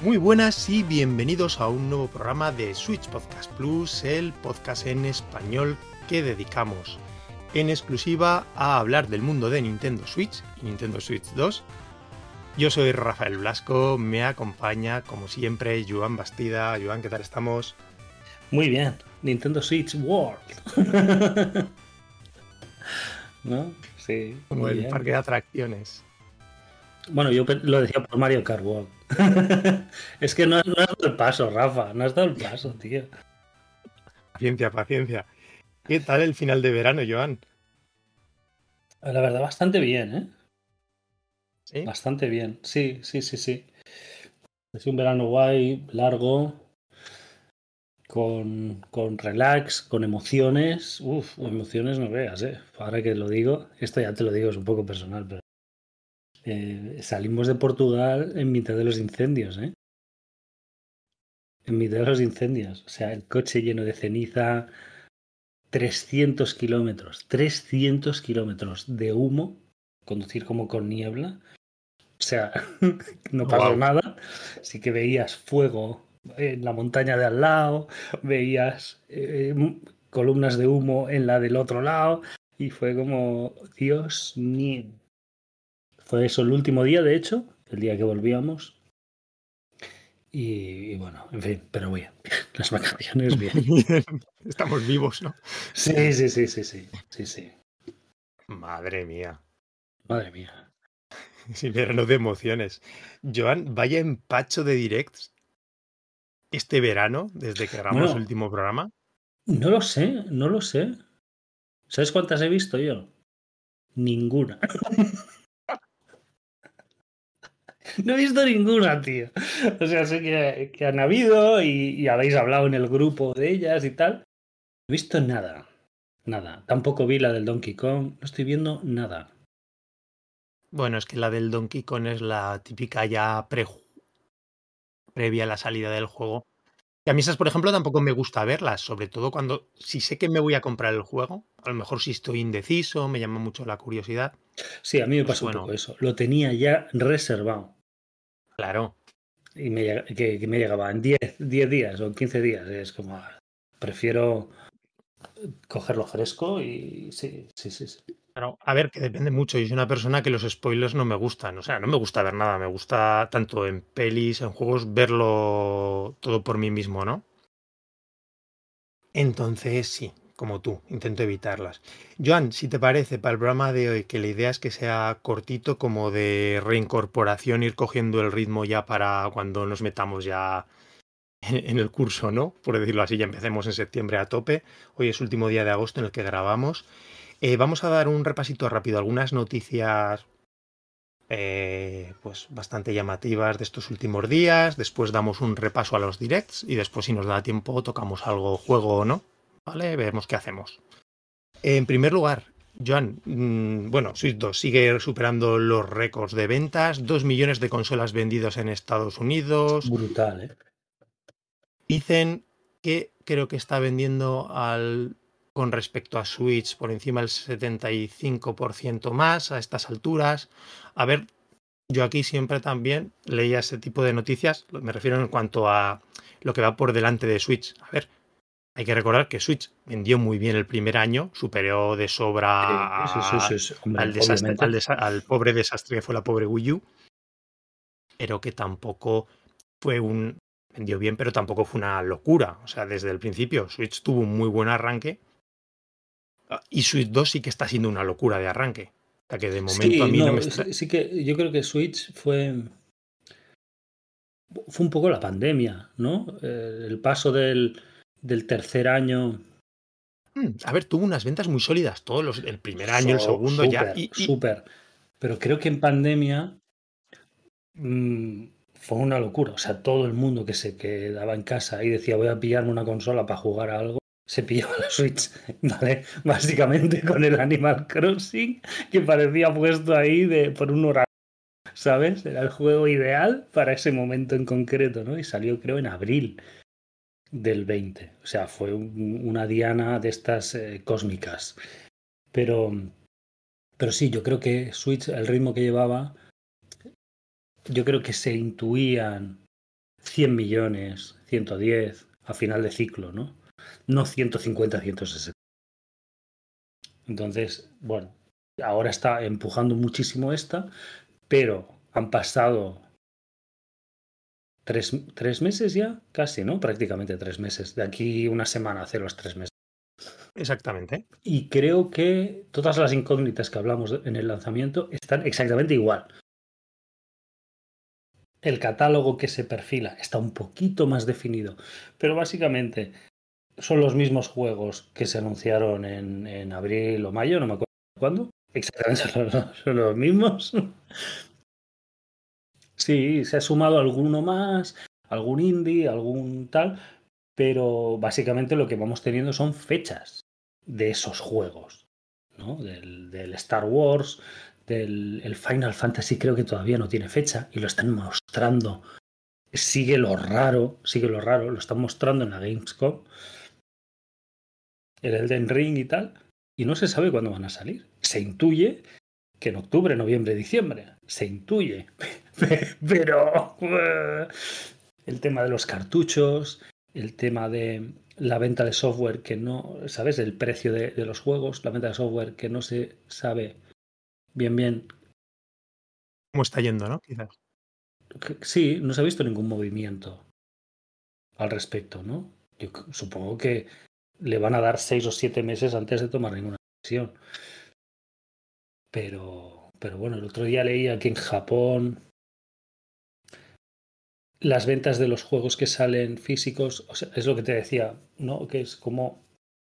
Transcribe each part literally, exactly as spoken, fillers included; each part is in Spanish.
Muy buenas y bienvenidos a un nuevo programa de Switch Podcast Plus, el podcast en español que dedicamos en exclusiva a hablar del mundo de Nintendo Switch y Nintendo Switch dos. Yo soy Rafael Blasco, me acompaña como siempre Joan Bastida. Joan, ¿qué tal estamos? Muy bien, Nintendo Switch World. ¿No? Sí. Como el bien. Parque de atracciones. Bueno, yo lo decía por Mario Kart World. Es que no, no has dado el paso, Rafa, no has dado el paso, tío. Paciencia, paciencia. ¿Qué tal el final de verano, Joan? La verdad, bastante bien, ¿eh? ¿Sí? Bastante bien, sí, sí, sí, sí. Es un verano guay, largo, con, con relax, con emociones. Uf, emociones no veas, ¿eh? Ahora que lo digo, esto ya te lo digo, es un poco personal, pero eh, salimos de Portugal en mitad de los incendios, ¿eh? En mitad de los incendios. O sea, el coche lleno de ceniza, trescientos kilómetros, trescientos kilómetros de humo, conducir como con niebla. O sea, no pasó Wow. nada. Sí que veías fuego en la montaña de al lado, veías eh, columnas de humo en la del otro lado, y fue como, Dios mío. Fue eso el último día, de hecho, el día que volvíamos. Y, y bueno, en fin, pero bien. Las vacaciones bien. Estamos vivos, ¿no? Sí, sí, sí, sí, sí, sí, sí. Madre mía. Madre mía. Sí, verano de emociones. Joan, vaya empacho de directs este verano, desde que grabamos Bueno, el último programa. No lo sé, no lo sé. ¿Sabes cuántas he visto yo? Ninguna. No he visto ninguna, tío. O sea, sé que, que han habido y, y habéis hablado en el grupo de ellas y tal. No he visto nada. Nada. Tampoco vi la del Donkey Kong. No estoy viendo nada. Bueno, es que la del Donkey Kong es la típica ya pre previa a la salida del juego. Y a mí esas, por ejemplo, tampoco me gusta verlas, sobre todo cuando, si sé que me voy a comprar el juego, a lo mejor si estoy indeciso, me llama mucho la curiosidad. Sí, a mí me Pues pasa un bueno, poco eso. Lo tenía ya reservado. claro. Y me, que, que me llegaba en diez días o quince días. Es como, ah, prefiero cogerlo fresco y sí, sí, sí, sí. Claro, a ver, que depende mucho. Yo soy una persona que los spoilers no me gustan. O sea, no me gusta ver nada. Me gusta tanto en pelis, en juegos, verlo todo por mí mismo, ¿no? Entonces, sí, como tú, intento evitarlas. Joan, si te parece, para el programa de hoy, que la idea es que sea cortito, como de reincorporación, ir cogiendo el ritmo ya para cuando nos metamos ya en el curso, ¿no? Por decirlo así, ya empecemos en septiembre a tope. Hoy es último día de agosto en el que grabamos. Eh, vamos a dar un repasito rápido, algunas noticias eh, pues bastante llamativas de estos últimos días. Después damos un repaso a los directs y después, si nos da tiempo, tocamos algo, juego o no. ¿Vale? Veremos qué hacemos. En primer lugar, Joan, mmm, bueno, Switch dos sigue superando los récords de ventas. Dos millones de consolas vendidas en Estados Unidos. Brutal, ¿eh? Dicen que creo que está vendiendo al, con respecto a Switch por encima del setenta y cinco por ciento más a estas alturas. A ver, yo aquí siempre también leía ese tipo de noticias, me refiero en cuanto a lo que va por delante de Switch. A ver, hay que recordar que Switch vendió muy bien el primer año, superó de sobra Sí, sí, sí, a, sí, sí. Hombre, al, desastre, obviamente. al, desa, al pobre desastre que fue la pobre Wii U, pero que tampoco fue un... Vendió bien, pero tampoco fue una locura. O sea, desde el principio Switch tuvo un muy buen arranque y Switch dos sí que está siendo una locura de arranque. O sea, que de momento a Sí, mí no me no, está... sí, sí que yo creo que Switch fue, fue un poco la pandemia, ¿no? Eh, el paso del, del tercer año. A ver, tuvo unas ventas muy sólidas, todos los, el primer año, el So, segundo ya, súper, y, y súper. Pero creo que en pandemia mmm, fue una locura. O sea, todo el mundo que se quedaba en casa y decía voy a pillarme una consola para jugar a algo, se pillaba la Switch, ¿vale? Básicamente con el Animal Crossing, que parecía puesto ahí de, por un horario. ¿Sabes? Era el juego ideal para ese momento en concreto, ¿no? Y salió creo en abril del veinte. O sea, fue un, una diana de estas eh, cósmicas. Pero, pero sí, yo creo que Switch, el ritmo que llevaba, yo creo que se intuían cien millones, ciento diez a final de ciclo, ¿no? No ciento cincuenta, ciento sesenta. Entonces, bueno, ahora está empujando muchísimo esta, pero han pasado tres, tres meses ya, casi, ¿no? Prácticamente tres meses. De aquí una semana hace los tres meses. Exactamente. Y creo que todas las incógnitas que hablamos en el lanzamiento están exactamente igual. El catálogo que se perfila está un poquito más definido, pero básicamente son los mismos juegos que se anunciaron en, en abril o mayo, no me acuerdo cuándo. Exactamente, son los, son los mismos. Sí, se ha sumado alguno más, algún indie, algún tal, pero básicamente lo que vamos teniendo son fechas de esos juegos, ¿no? Del, del Star Wars, del el Final Fantasy creo que todavía no tiene fecha y lo están mostrando. Sigue lo raro, sigue lo raro, lo están mostrando en la Gamescom, el Elden Ring y tal, y no se sabe cuándo van a salir. Se intuye que en octubre, noviembre, diciembre, se intuye, pero el tema de los cartuchos, el tema de la venta de software que no, ¿sabes? El precio de, de los juegos, la venta de software que no se sabe bien bien. ¿Cómo está yendo, no? Quizás. Sí, no se ha visto ningún movimiento al respecto, ¿no? Yo supongo que le van a dar seis o siete meses antes de tomar ninguna decisión. Pero, pero bueno, el otro día leía que en Japón las ventas de los juegos que salen físicos, o sea, es lo que te decía, ¿no? Que es como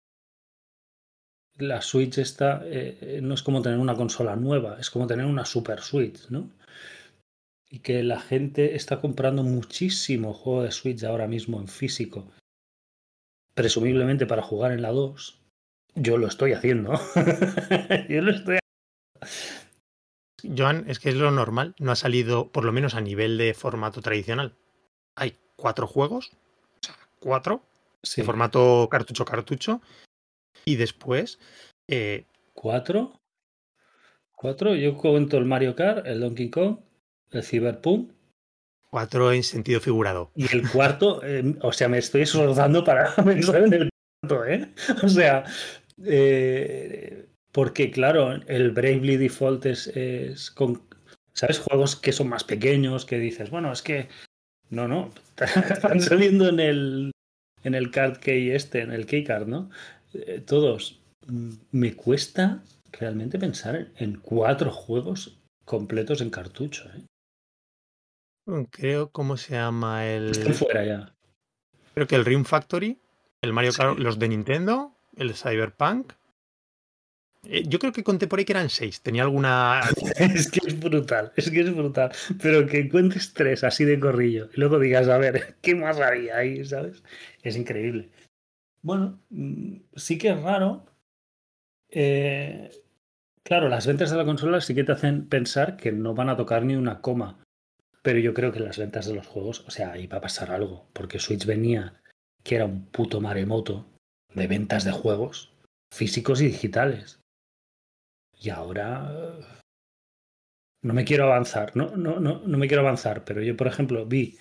la Switch esta, eh, no es como tener una consola nueva, es como tener una Super Switch, ¿no? Y que la gente está comprando muchísimo juego de Switch ahora mismo en físico, presumiblemente para jugar en la dos. Yo lo estoy haciendo. Yo lo estoy Joan, es que es lo normal, no ha salido, por lo menos a nivel de formato tradicional. Hay cuatro juegos, o sea, cuatro, de Sí. formato cartucho-cartucho, y después eh, ¿Cuatro? ¿Cuatro? Yo cuento el Mario Kart, el Donkey Kong, el Cyberpunk. cuatro en sentido figurado. Y el cuarto, eh, o sea, me estoy esforzando para pensar en el cuarto, ¿eh? O sea, eh, porque claro, el Bravely Default es, es con, ¿sabes? Juegos que son más pequeños, que dices, bueno, es que no, no, están saliendo en el en el card key este, en el keycard, ¿no? Eh, todos. Mm, Me cuesta realmente pensar en, en cuatro juegos completos en cartucho, ¿eh? Creo, ¿cómo se llama Están el...? fuera ya. Creo que el Ring Factory, el Mario Kart, Sí. los de Nintendo, el Cyberpunk. Eh, yo creo que conté por ahí que eran seis. Tenía alguna... Es que es brutal, es que es brutal. Pero que encuentres tres así de corrillo y luego digas, a ver, ¿qué más había ahí? ¿Sabes? Es increíble. Bueno, mm, sí que es raro. Eh, claro, las ventas de la consola sí que te hacen pensar que no van a tocar ni una coma. Pero yo creo que las ventas de los juegos, o sea, ahí va a pasar algo. Porque Switch venía, que era un puto maremoto de ventas de juegos físicos y digitales. Y ahora no me quiero avanzar, no, no, no, no me quiero avanzar, pero yo, por ejemplo, vi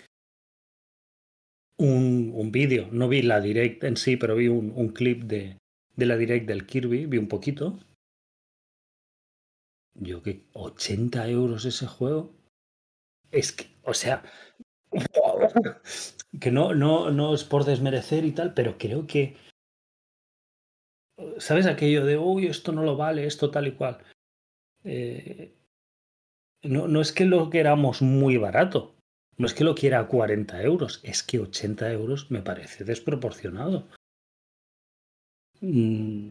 un, un vídeo, no vi la direct en sí, pero vi un, un clip de, de la direct del Kirby, vi un poquito. Yo que ochenta euros ese juego. Es que, o sea, que no, no, no es por desmerecer y tal, pero creo que, ¿sabes aquello de, uy, esto no lo vale, esto tal y cual? Eh, no, no es que lo queramos muy barato, no es que lo quiera a cuarenta euros, es que ochenta euros me parece desproporcionado. Mm,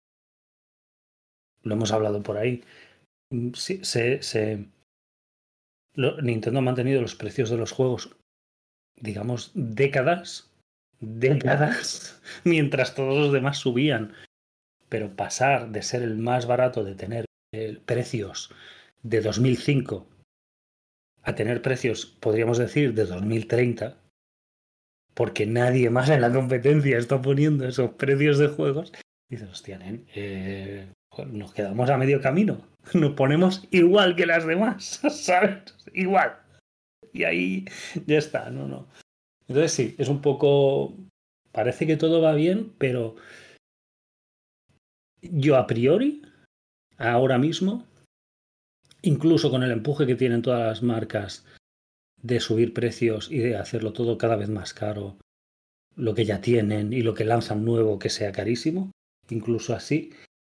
lo hemos hablado por ahí. Mm, sí, se, se, lo, Nintendo ha mantenido los precios de los juegos, digamos, décadas, décadas, mientras todos los demás subían. Pero pasar de ser el más barato, de tener eh, precios de dos mil cinco a tener precios, podríamos decir, de dos mil treinta, porque nadie más en la competencia está poniendo esos precios de juegos, dices, hostia, nen, eh, nos quedamos a medio camino, nos ponemos igual que las demás, ¿sabes? Igual. Y ahí ya está, no, no. Entonces sí, es un poco... Parece que todo va bien, pero yo a priori, ahora mismo, incluso con el empuje que tienen todas las marcas de subir precios y de hacerlo todo cada vez más caro, lo que ya tienen y lo que lanzan nuevo que sea carísimo, incluso así,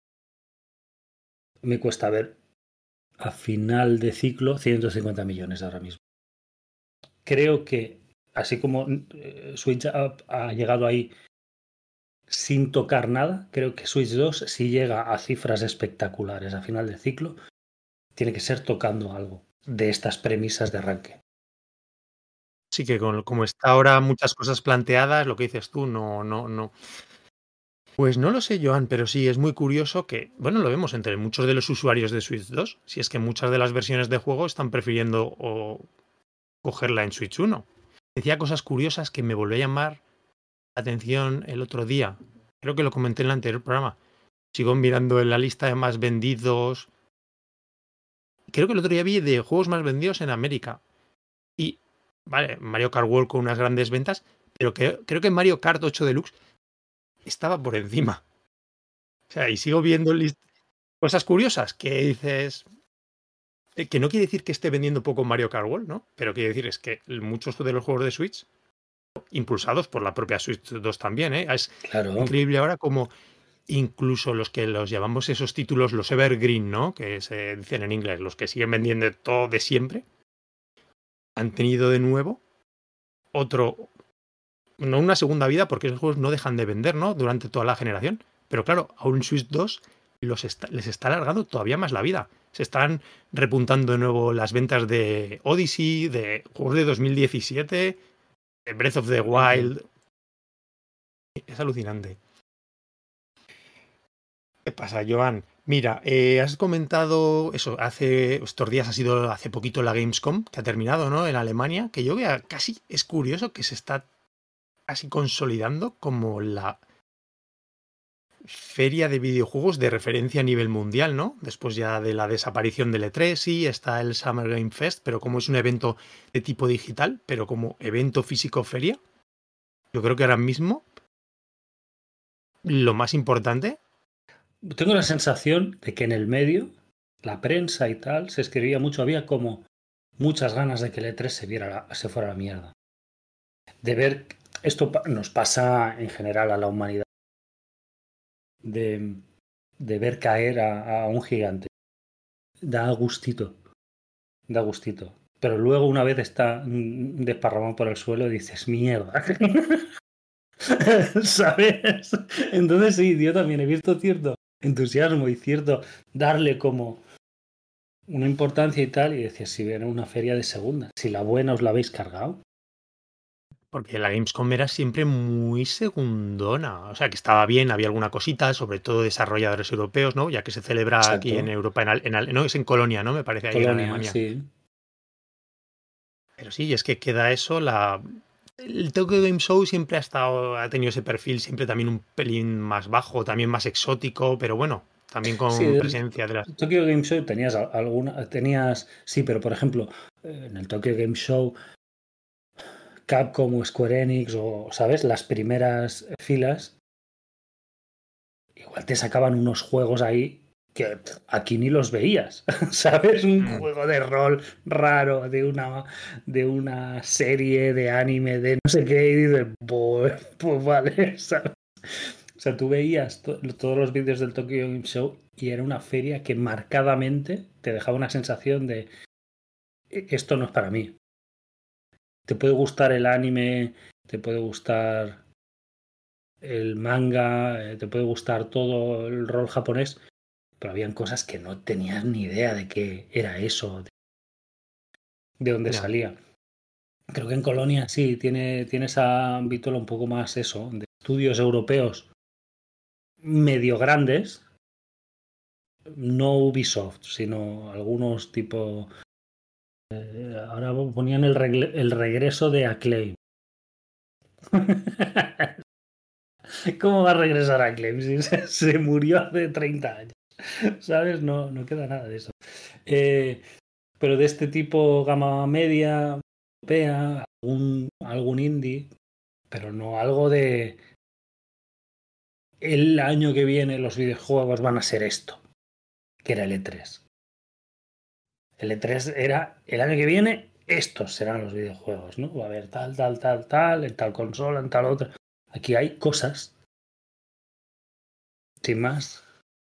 me cuesta ver a final de ciclo ciento cincuenta millones ahora mismo. Creo que, así como eh, Switch ha, ha llegado ahí sin tocar nada, creo que Switch dos, si llega a cifras espectaculares a final de ciclo, tiene que ser tocando algo de estas premisas de arranque. Sí que con, como está ahora muchas cosas planteadas, lo que dices tú, no, no, no. Pues no lo sé, Joan, pero sí es muy curioso que, bueno, lo vemos entre muchos de los usuarios de Switch dos, si es que muchas de las versiones de juego están prefiriendo o cogerla en Switch uno. Decía cosas curiosas que me volvió a llamar la atención el otro día. Creo que lo comenté en el anterior programa. Sigo mirando en la lista de más vendidos. Creo que el otro día vi de juegos más vendidos en América. Y, vale, Mario Kart World con unas grandes ventas, pero que, creo que Mario Kart ocho Deluxe estaba por encima. O sea, y sigo viendo list- cosas curiosas que dices, eh, que no quiere decir que esté vendiendo poco Mario Kart World, ¿no? Pero quiere decir es que muchos de los juegos de Switch, impulsados por la propia Switch dos también, ¿eh? Es Claro. increíble ahora como incluso los que los llamamos esos títulos, los evergreen, ¿no? Que se dicen en inglés, los que siguen vendiendo todo de siempre, han tenido de nuevo otro, no una segunda vida, porque esos juegos no dejan de vender, ¿no? Durante toda la generación. Pero claro, a un Switch dos los está, les está alargando todavía más la vida. Se están repuntando de nuevo las ventas de Odyssey, de juegos de dos mil diecisiete, de Breath of the Wild. Es alucinante. ¿Qué pasa, Joan? Mira, eh, has comentado eso, hace estos días ha sido hace poquito la Gamescom, que ha terminado, ¿no? En Alemania, que yo vea casi es curioso que se está casi consolidando como la feria de videojuegos de referencia a nivel mundial, ¿no? Después ya de la desaparición del E tres, sí, está el Summer Game Fest, pero como es un evento de tipo digital, pero como evento físico feria, yo creo que ahora mismo lo más importante. Tengo la sensación de que en el medio, la prensa y tal, se escribía mucho, había como muchas ganas de que el E tres se, viera, se fuera a la mierda. De ver, esto nos pasa en general a la humanidad, de, de ver caer a, a un gigante. Da gustito, da gustito. Pero luego una vez está desparramado por el suelo dices, mierda. ¿Sabes? Entonces sí, yo también he visto cierto entusiasmo y cierto darle como una importancia y tal, y decía, si viene una feria de segunda, si la buena os la habéis cargado. Porque la Gamescom era siempre muy segundona. O sea, que estaba bien, había alguna cosita, sobre todo desarrolladores europeos, ¿no? Ya que se celebra aquí en Exacto. Europa, en, en, no, es en Colonia, ¿no? Me parece, ahí en Colonia, Alemania. sí. Pero sí, es que queda eso, la... El Tokyo Game Show siempre ha estado, ha tenido ese perfil siempre también un pelín más bajo, también más exótico, pero bueno, también Sí, con del presencia de las... Tokyo Game Show tenías alguna, tenías, sí, pero por ejemplo, en el Tokyo Game Show, Capcom o Square Enix o, ¿sabes? Las primeras filas, igual te sacaban unos juegos ahí que aquí ni los veías, ¿sabes? Un Mm. juego de rol raro de una, de una serie de anime de no sé qué y dices, pues, pues vale, ¿sabes? O sea, tú veías to todos los vídeos del Tokyo Game Show y era una feria que marcadamente te dejaba una sensación de esto no es para mí. Te puede gustar el anime, te puede gustar el manga, te puede gustar todo el rol japonés, pero habían cosas que no tenías ni idea de qué era eso, de dónde Ya. salía. Creo que en Colonia sí, tiene, tiene esa ámbito un poco más eso, de estudios europeos medio grandes, no Ubisoft, sino algunos tipo... Eh, ahora ponían el, regle, el regreso de Acclaim. ¿Cómo va a regresar Acclaim si se, se murió hace treinta años? ¿Sabes? No, no queda nada de eso. Eh, pero de este tipo gama media, europea, algún, algún indie, pero no algo de el año que viene los videojuegos van a ser esto, que era el E tres. El E tres era el año que viene, estos serán los videojuegos, ¿no? Va a haber tal, tal, tal, tal, en tal consola, en tal otra. Aquí hay cosas, sin más.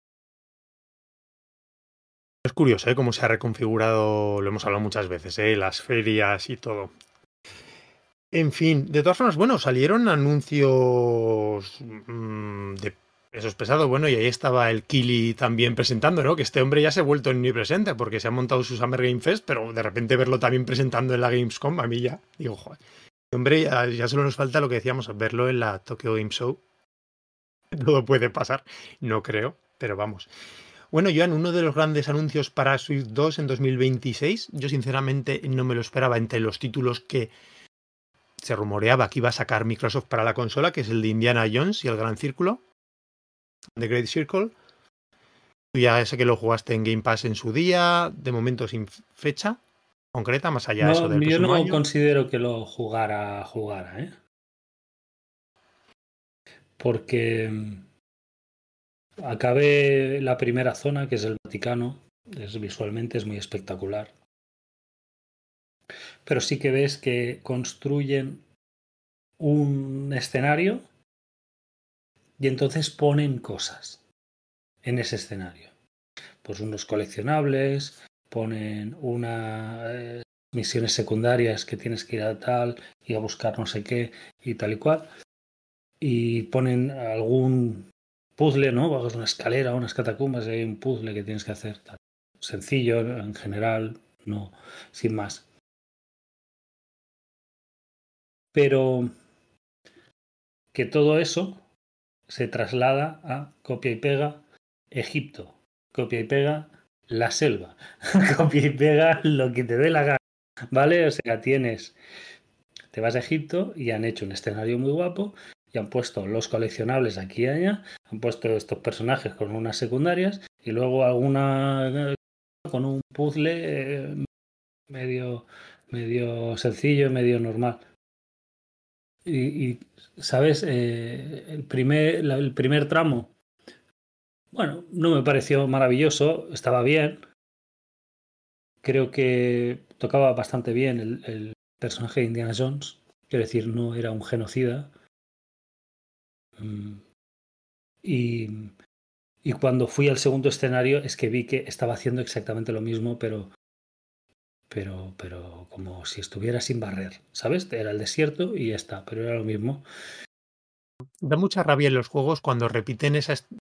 Es curioso, ¿eh? Cómo se ha reconfigurado, lo hemos hablado muchas veces, ¿eh? Las ferias y todo. En fin, de todas formas, bueno, salieron anuncios mmm, de esos pesados, bueno, y ahí estaba el Kili también presentando, ¿no? Que este hombre ya se ha vuelto omnipresente porque se ha montado su Summer Game Fest, pero de repente verlo también presentando en la Gamescom, a mí ya, digo, joder, este hombre ya, ya solo nos falta lo que decíamos, verlo en la Tokyo Game Show. Todo puede pasar, no creo, pero vamos. Bueno, Joan, uno de los grandes anuncios para Switch dos en dos mil veintiséis, yo sinceramente no me lo esperaba entre los títulos que se rumoreaba que iba a sacar Microsoft para la consola, que es el de Indiana Jones y el Gran Círculo, The Great Circle. Tú ya sé que lo jugaste en Game Pass en su día, de momento sin fecha concreta, más allá de eso No, del yo próximo no año. considero que lo jugara, jugara, ¿eh? Porque acabé la primera zona, que es el Vaticano, es, visualmente es muy espectacular. Pero sí que ves que construyen un escenario y entonces ponen cosas en ese escenario. Pues unos coleccionables, ponen unas eh, misiones secundarias que tienes que ir a tal y a buscar no sé qué y tal y cual. Y ponen algún puzzle, ¿no? Bajas una escalera, unas catacumbas y hay un puzzle que tienes que hacer. Tal. Sencillo en general, no, sin más. Pero que todo eso se traslada a copia y pega Egipto, copia y pega la selva, copia y pega lo que te dé la gana, ¿vale? O sea, tienes, te vas a Egipto y han hecho un escenario muy guapo y han puesto los coleccionables aquí y allá, han puesto estos personajes con unas secundarias y luego alguna con un puzzle eh, medio, medio sencillo, medio normal. Y, y ¿sabes? Eh, el, primer, la, el primer tramo, bueno, no me pareció maravilloso, estaba bien. Creo que tocaba bastante bien el, el personaje de Indiana Jones. Quiero decir, no era un genocida. Mm, Y, y cuando fui al segundo escenario es que vi que estaba haciendo exactamente lo mismo, pero, pero, pero como si estuviera sin barrer, ¿sabes? Era el desierto y ya está, pero era lo mismo. Da mucha rabia en los juegos cuando repiten esa,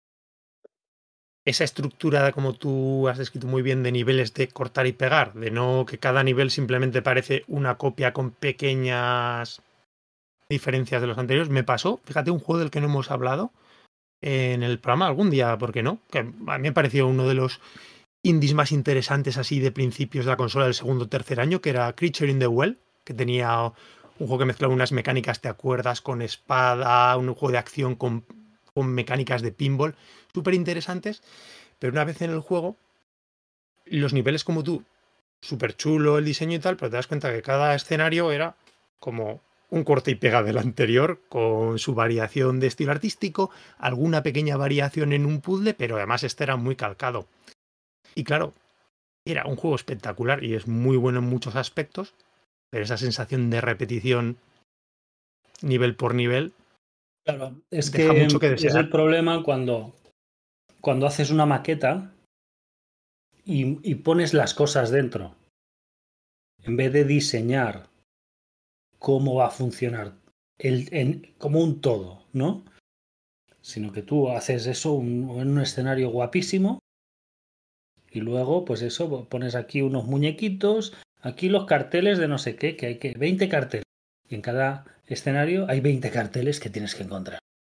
esa estructura, como tú has descrito muy bien, de niveles de cortar y pegar, de no que cada nivel simplemente parece una copia con pequeñas diferencias de los anteriores. Me pasó, fíjate, un juego del que no hemos hablado en el programa algún día, ¿por qué no? Que a mí me pareció uno de los indies más interesantes así de principios de la consola del segundo o tercer año, que era Creature in the Well, que tenía un juego que mezclaba unas mecánicas, ¿te acuerdas? Con espada, un juego de acción con, con mecánicas de pinball, súper interesantes, pero una vez en el juego, los niveles como tú, súper chulo el diseño y tal, pero te das cuenta que cada escenario era como un corte y pega del anterior, con su variación de estilo artístico, alguna pequeña variación en un puzzle, pero además este era muy calcado. Y claro, era un juego espectacular y es muy bueno en muchos aspectos, pero esa sensación de repetición nivel por nivel Claro, es deja que mucho que es el desear. problema cuando, cuando haces una maqueta y, y pones las cosas dentro, en vez de diseñar cómo va a funcionar el, en, como un todo, ¿no? Sino que tú haces eso un, en un escenario guapísimo y luego, pues eso, pones aquí unos muñequitos, aquí los carteles de no sé qué, que hay que veinte carteles. Y en cada escenario hay veinte carteles que tienes que encontrar.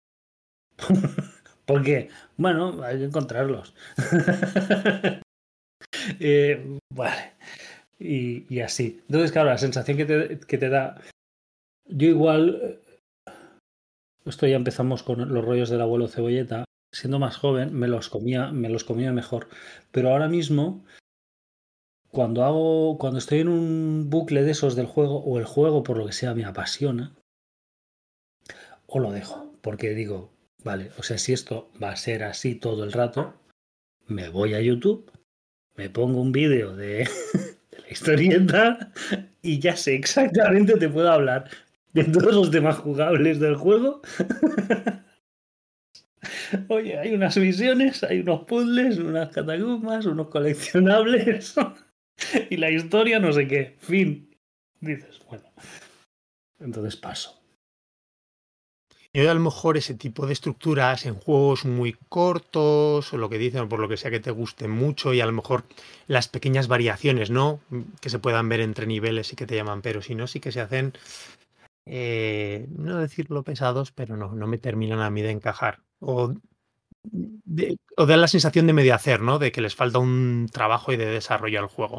¿Por qué? Bueno, hay que encontrarlos. eh, vale. Y, y, así. Entonces, claro, la sensación que te, que te da. Yo igual. Esto ya empezamos con los rollos del abuelo Cebolleta. Siendo más joven, me los comía, me los comía mejor. Pero ahora mismo, cuando hago, cuando estoy en un bucle de esos del juego, o el juego por lo que sea me apasiona, o lo dejo, porque digo, vale, o sea, si esto va a ser así todo el rato, me voy a YouTube, me pongo un vídeo de, de la historieta y ya sé exactamente, te puedo hablar de todos los temas jugables del juego. Oye, hay unas misiones, hay unos puzzles, unas catacumbas, unos coleccionables y la historia no sé qué. Fin. Dices, bueno, entonces paso. Yo a lo mejor ese tipo de estructuras en juegos muy cortos o lo que dicen o por lo que sea que te guste mucho y a lo mejor las pequeñas variaciones, ¿no? Que se puedan ver entre niveles y que te llaman, pero si no, sí que se hacen, eh, no decirlo pesados, pero no, no me terminan a mí de encajar. O, de, o da la sensación de medio hacer, ¿no? De que les falta un trabajo y de desarrollo al juego.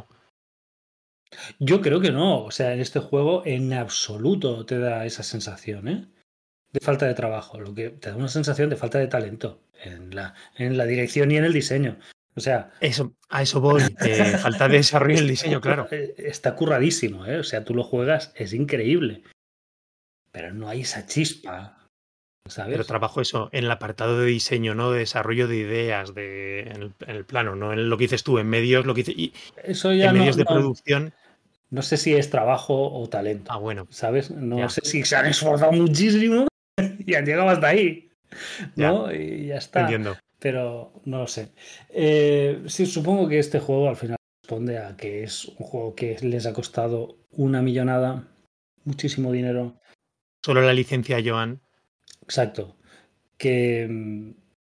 Yo creo que no, o sea, en este juego en absoluto te da esa sensación, ¿eh? De falta de trabajo, lo que te da una sensación de falta de talento en la, en la dirección y en el diseño. O sea, Eso, a eso voy. Eh, falta de desarrollo en el está, diseño, claro. está curradísimo, ¿eh? O sea, tú lo juegas, es increíble, pero no hay esa chispa, Pero ¿sabes? trabajo eso en el apartado de diseño, ¿no? De desarrollo de ideas, de, en, el, en el plano, no en lo que dices tú, en medios, lo que dices, y Eso en ya no, medios de no, producción. no sé si es trabajo o talento, Ah, bueno, ¿sabes? No ya, sé si se han esforzado muchísimo y han llegado hasta ahí, ya, ¿no? Y ya te está, entiendo. pero no lo sé. Eh, sí, supongo que este juego al final responde a que es un juego que les ha costado una millonada, muchísimo dinero, Solo la licencia, Joan. exacto, que mm,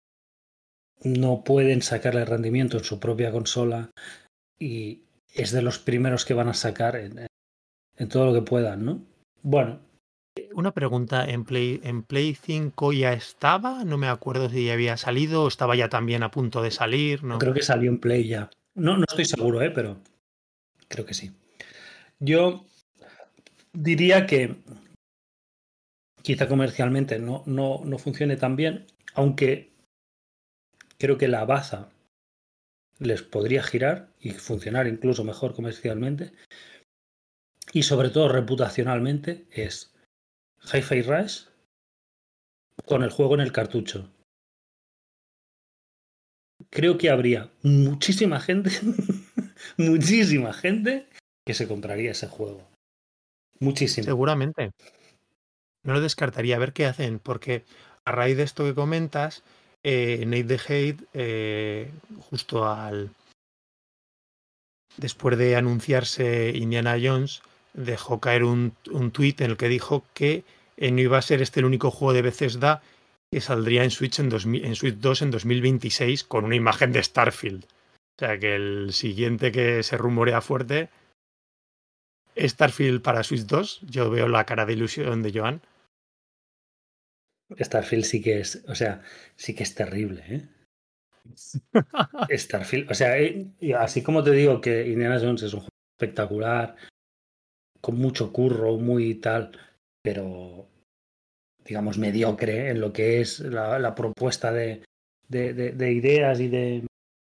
no pueden sacarle rendimiento en su propia consola y es de los primeros que van a sacar en, en todo lo que puedan, ¿no? Bueno, Una pregunta, ¿en Play, en Play cinco ya estaba? No me acuerdo si ya había salido o estaba ya también a punto de salir, yo ¿no? creo que salió en Play ya. No, no estoy seguro, ¿eh? Pero creo que sí. Yo diría que quizá comercialmente no, no, no funcione tan bien, aunque creo que la baza les podría girar y funcionar incluso mejor comercialmente. Y sobre todo reputacionalmente es Hi-Fi Rush con el juego en el cartucho. Creo que habría muchísima gente, muchísima gente que se compraría ese juego. Muchísima. Seguramente. No lo descartaría, a ver qué hacen, porque a raíz de esto que comentas, eh, Nate the Hate, eh, justo al después de anunciarse Indiana Jones, dejó caer un, un tuit en el que dijo que eh, no iba a ser este el único juego de Bethesda que saldría en Switch, en, dos mil, en Switch dos en dos mil veintiséis con una imagen de Starfield. O sea que el siguiente que se rumorea fuerte es Starfield para Switch dos. Yo veo la cara de ilusión de Joan. Starfield sí que es, o sea, sí que es terrible, ¿eh? Starfield, o sea, eh, y así como te digo que Indiana Jones es un juego espectacular, con mucho curro, muy tal, pero digamos mediocre en lo que es la, la propuesta de, de, de, de, ideas y de,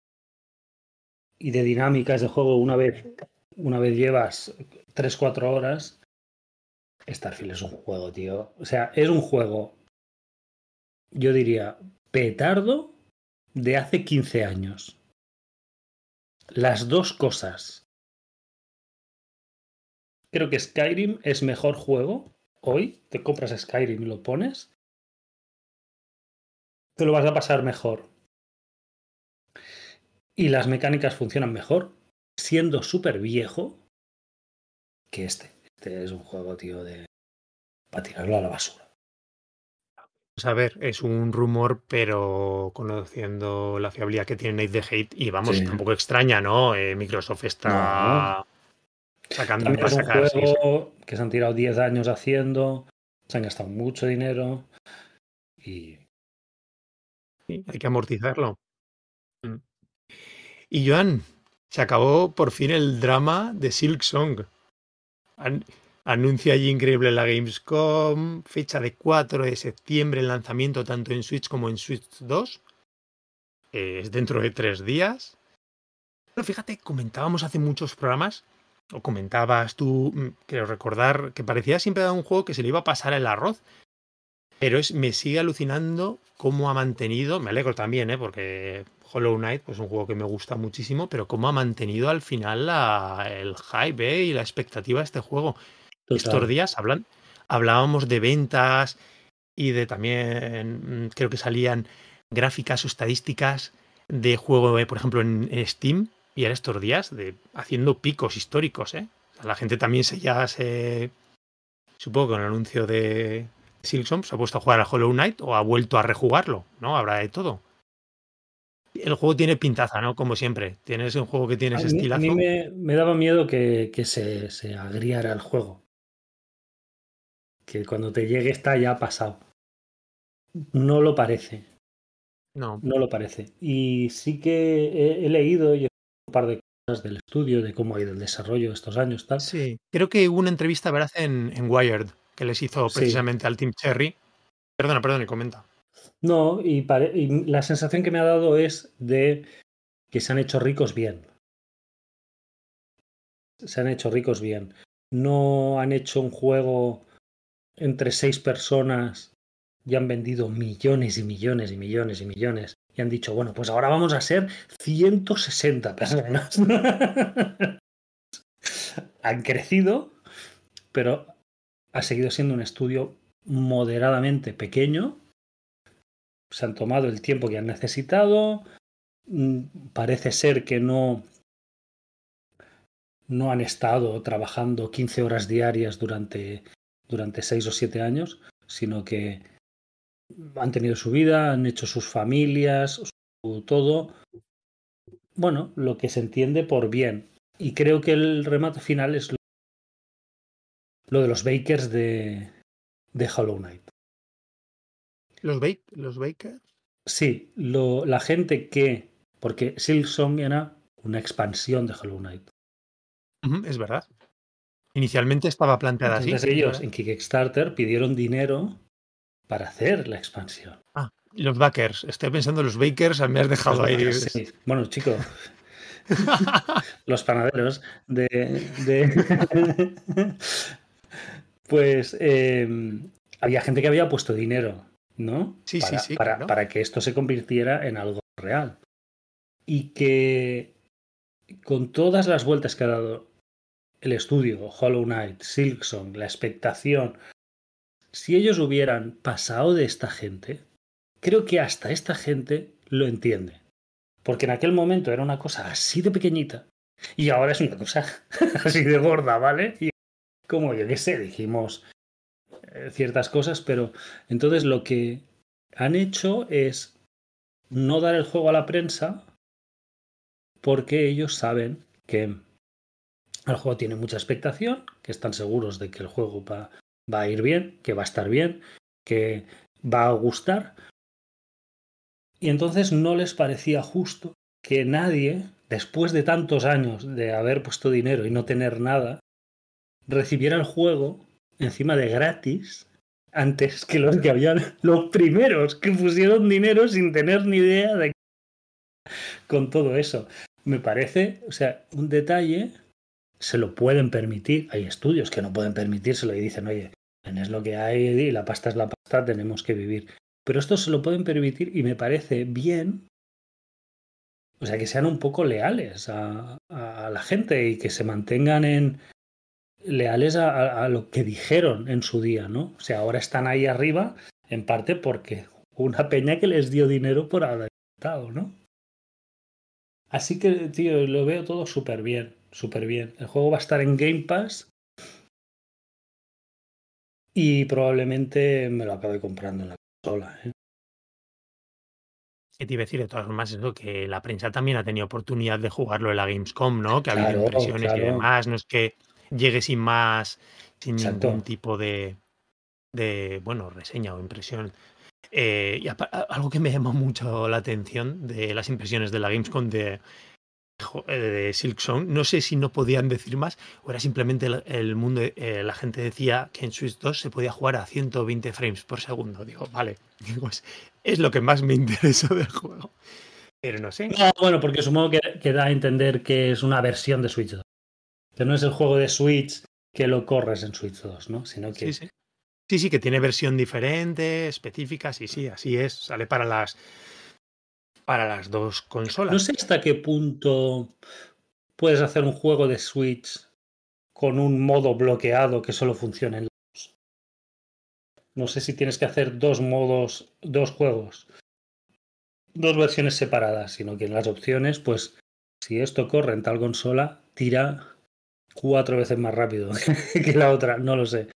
y de dinámicas de juego una vez, una vez llevas tres cuatro horas. Starfield es un juego, tío. O sea, es un juego, yo diría, petardo de hace quince años. Las dos cosas. Creo que Skyrim es mejor juego. Hoy te compras Skyrim y lo pones, te lo vas a pasar mejor. Y las mecánicas funcionan mejor, siendo súper viejo, que este. Este es un juego, tío, de para tirarlo a la basura. Pues a ver, es un rumor, pero conociendo la fiabilidad que tiene Nate the Hate, y vamos, Sí. tampoco extraña, ¿no? Eh, Microsoft No. está sacando y También para es un sacar, sí, sí. juego que se han tirado diez años haciendo, se han gastado mucho dinero y Sí, hay que amortizarlo. Mm. Y Joan, se acabó por fin el drama de Silk Song. An- Anuncia allí increíble la Gamescom, fecha de cuatro de septiembre, el lanzamiento tanto en Switch como en Switch dos. Eh, es dentro de tres días. Pero fíjate, comentábamos hace muchos programas, o comentabas tú, quiero recordar, que parecía siempre un juego que se le iba a pasar el arroz. Pero es, me sigue alucinando cómo ha mantenido, me alegro también, ¿eh? Porque Hollow Knight pues, es un juego que me gusta muchísimo, pero cómo ha mantenido al final la, el hype, ¿eh? Y la expectativa de este juego. Estos Total. días hablan, hablábamos de ventas y de también, creo que salían gráficas o estadísticas de juego, ¿eh? Por ejemplo, en Steam, y ahora estos días de, haciendo picos históricos, ¿eh? O sea, la gente también se ya se... Supongo que con el anuncio de Silksong se ha puesto a jugar a Hollow Knight o ha vuelto a rejugarlo, ¿no? Habrá de todo. El juego tiene pintaza, ¿no? Como siempre. Tienes un juego que tiene A ese mí, a mí estilazo. me, me daba miedo que, que se, se agriara el juego. Que cuando te llegue está ya pasado. No lo parece. No. No lo parece. Y sí que he, he leído y he un par de cosas del estudio, de cómo ha ido el desarrollo estos años, tal. Sí. Creo que hubo una entrevista veraz en, en Wired que les hizo Sí. precisamente al Team Cherry. Perdona, perdona, y comenta. No, y, pare- y la sensación que me ha dado es de que se han hecho ricos bien. Se han hecho ricos bien. No han hecho un juego entre seis personas y han vendido millones y millones y millones y millones. Y han dicho, bueno, pues ahora vamos a ser ciento sesenta personas. Han crecido, pero ha seguido siendo un estudio moderadamente pequeño. Se han tomado el tiempo que han necesitado. Parece ser que no, no han estado trabajando quince horas diarias durante, durante seis o siete años, sino que han tenido su vida, han hecho sus familias, su todo. Bueno, lo que se entiende por bien. Y creo que el remate final es lo de los Bakers de, de Hollow Knight. ¿Los, bake, los Bakers? Sí, lo, la gente que... Porque Silksong era una expansión de Hollow Knight. Uh -huh, es verdad. Inicialmente estaba planteada así. Entonces ellos en Kickstarter pidieron dinero para hacer la expansión. Ah, los Bakers. Estoy pensando en los Bakers, me has dejado Los ahí. Bakers, sí. Bueno, chico, los panaderos de... de... pues eh, había gente que había puesto dinero, ¿no? Sí, sí, Para, sí, para, claro. para que esto se convirtiera en algo real. Y que con todas las vueltas que ha dado el estudio, Hollow Knight, Silksong, la expectación, si ellos hubieran pasado de esta gente, creo que hasta esta gente lo entiende. Porque en aquel momento era una cosa así de pequeñita y ahora es una cosa así de gorda, ¿vale? Y como yo qué sé, dijimos eh, ciertas cosas, pero entonces lo que han hecho es no dar el juego a la prensa porque ellos saben que el juego tiene mucha expectación, que están seguros de que el juego va, va a ir bien, que va a estar bien, que va a gustar. Y entonces no les parecía justo que nadie, después de tantos años de haber puesto dinero y no tener nada, recibiera el juego encima de gratis antes que los que habían, los primeros que pusieron dinero sin tener ni idea de con todo eso. Me parece, o sea, un detalle, se lo pueden permitir. Hay estudios que no pueden permitírselo y dicen, oye, es lo que hay y la pasta es la pasta, tenemos que vivir. Pero estos se lo pueden permitir y me parece bien. O sea, que sean un poco leales a, a la gente y que se mantengan en leales a, a, a, lo que dijeron en su día, ¿no? O sea, ahora están ahí arriba, en parte porque una peña que les dio dinero por haber estado, ¿no? Así que, tío, lo veo todo súper bien, súper bien. El juego va a estar en Game Pass y probablemente me lo acabe comprando en la consola, ¿eh? ¿Qué te iba a decir de todas formas? Eso que la prensa también ha tenido oportunidad de jugarlo en la Gamescom, ¿no? Que ha habido Claro, impresiones y claro. demás. No es que llegue sin más, sin ningún Exacto. tipo de, de bueno, reseña o impresión. Eh, y a, a, algo que me llamó mucho la atención de las impresiones de la Gamescom de, de Silksong, no sé si no podían decir más o era simplemente el, el mundo, eh, la gente decía que en Switch dos se podía jugar a ciento veinte frames por segundo. Digo, vale, digo, es, es lo que más me interesó del juego. Pero no sé. No, bueno, porque supongo que, que da a entender que es una versión de Switch dos. Que no es el juego de Switch que lo corres en Switch dos, ¿no? Sino Sí, que... sí. Sí, sí, que tiene versión diferente, específica, sí, sí, así es. Sale para las, para las dos No consolas. sé hasta qué punto puedes hacer un juego de Switch con un modo bloqueado que solo funcione en la dos. No sé si tienes que hacer dos modos, dos juegos, dos versiones separadas, sino que en las opciones, pues, si esto corre en tal consola, tira cuatro veces más rápido que la otra, no lo sé.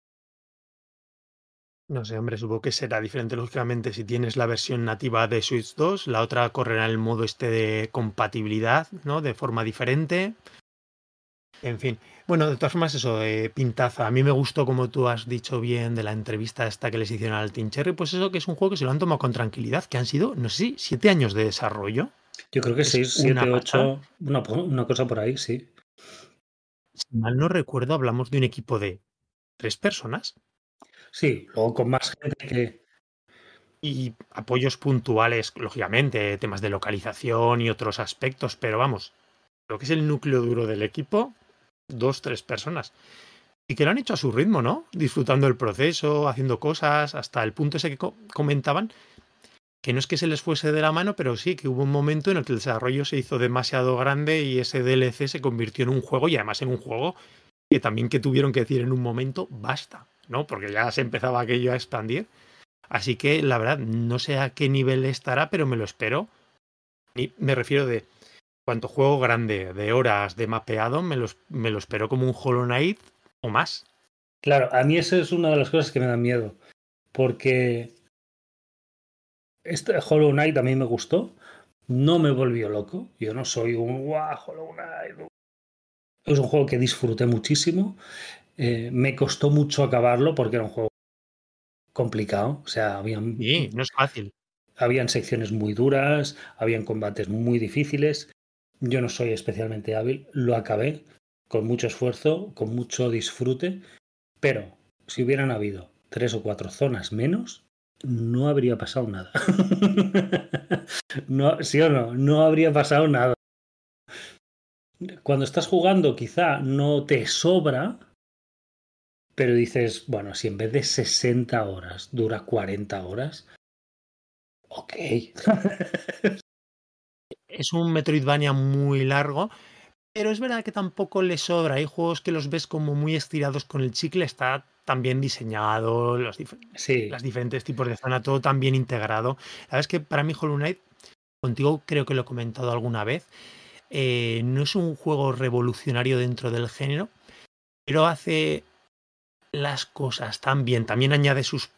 No sé, hombre, supongo que será diferente, lógicamente, si tienes la versión nativa de Switch dos, la otra correrá en el modo este de compatibilidad, ¿no? De forma diferente. En fin. Bueno, de todas formas, eso, eh, pintaza. A mí me gustó, como tú has dicho bien, de la entrevista esta que les hicieron al Team Cherry, pues eso que es un juego que se lo han tomado con tranquilidad, que han sido, no sé si, siete años de desarrollo. Yo creo que Es seis, una siete, pasada. ocho, una, una cosa por ahí, sí. Si mal no recuerdo, hablamos de un equipo de tres personas Sí, luego con más gente que... y apoyos puntuales, lógicamente, temas de localización y otros aspectos, pero vamos, lo que es el núcleo duro del equipo, dos, tres personas. Y que lo han hecho a su ritmo, ¿no? Disfrutando el proceso, haciendo cosas, hasta el punto ese que co comentaban, que no es que se les fuese de la mano, pero sí que hubo un momento en el que el desarrollo se hizo demasiado grande y ese D L C se convirtió en un juego, y además en un juego que también que tuvieron que decir en un momento, basta, ¿no? Porque ya se empezaba aquello a expandir. Así que la verdad, no sé a qué nivel estará, pero me lo espero. Y me refiero de cuánto juego grande, de horas, de mapeado, me lo, me lo espero como un Hollow Knight o más. Claro, a mí eso es una de las cosas que me dan miedo, porque este Hollow Knight a mí me gustó, no me volvió loco, yo no soy un guau, Hollow Knight. Es un juego que disfruté muchísimo, eh, me costó mucho acabarlo porque era un juego complicado, o sea, habían, Sí, no es fácil. habían secciones muy duras, habían combates muy difíciles, yo no soy especialmente hábil, lo acabé con mucho esfuerzo, con mucho disfrute, pero si hubieran habido tres o cuatro zonas menos, no habría pasado nada. No, ¿sí o no? No habría pasado nada. Cuando estás jugando, quizá no te sobra, pero dices, bueno, si en vez de sesenta horas dura cuarenta horas, ok. Es un Metroidvania muy largo, pero es verdad que tampoco le sobra. Hay juegos que los ves como muy estirados con el chicle, está tan bien diseñado, los dif las Sí, diferentes tipos de zona, todo tan bien integrado. La verdad es que para mí Hollow Knight, contigo creo que lo he comentado alguna vez, eh, no es un juego revolucionario dentro del género, pero hace las cosas tan bien. También añade sus,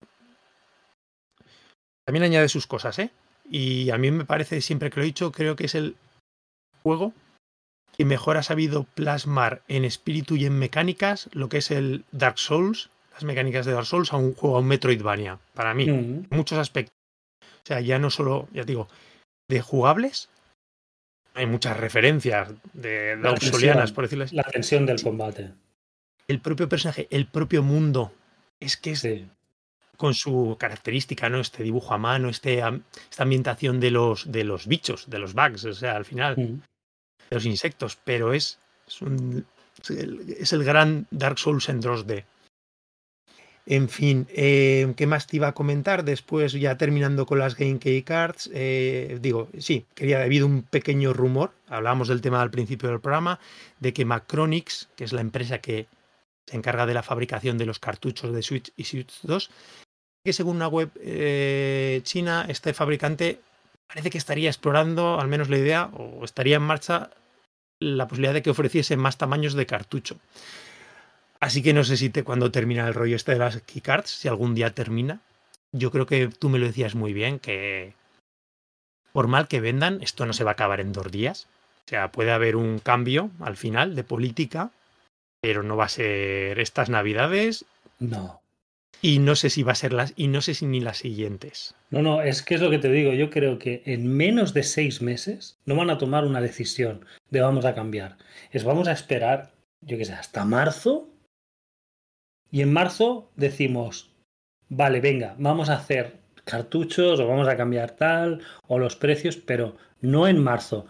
también añade sus cosas, ¿eh? Y a mí me parece, siempre que lo he dicho, creo que es el juego que mejor ha sabido plasmar en espíritu y en mecánicas lo que es el Dark Souls, las mecánicas de Dark Souls, a un juego, a un Metroidvania, para mí, mm, en muchos aspectos. O sea, ya no solo, ya te digo, de jugables, hay muchas referencias de la Darksoulianas, tensión, por decirlo así. la tensión del Sí, combate. el propio personaje, el propio mundo, es que es Sí. con su característica, ¿no? Este dibujo a mano, este, esta ambientación de los, de los bichos, de los bugs, o sea, al final, Mm. de los insectos, pero es, es, un, es, el, es el gran Dark Souls en dos D. En fin, eh, ¿qué más te iba a comentar? Después, ya terminando con las Game Key Cards, eh, digo, sí, quería, ha habido un pequeño rumor, hablábamos del tema al principio del programa, de que Macronix, que es la empresa que se encarga de la fabricación de los cartuchos de Switch y Switch dos, que según una web eh, china, este fabricante parece que estaría explorando, al menos la idea, o estaría en marcha la posibilidad de que ofreciese más tamaños de cartucho. Así que no sé si te, cuando termina el rollo este de las keycards, si algún día termina. Yo creo que tú me lo decías muy bien, que por mal que vendan, esto no se va a acabar en dos días. O sea, puede haber un cambio al final de política, pero no va a ser estas navidades No. y no sé si va a ser las y no sé si ni las siguientes. No, no, es que es lo que te digo. Yo creo que en menos de seis meses no van a tomar una decisión de vamos a cambiar. Es vamos a esperar, yo qué sé, hasta marzo. Y en marzo decimos, vale, venga, vamos a hacer. cartuchos o vamos a cambiar tal o los precios, pero no en marzo.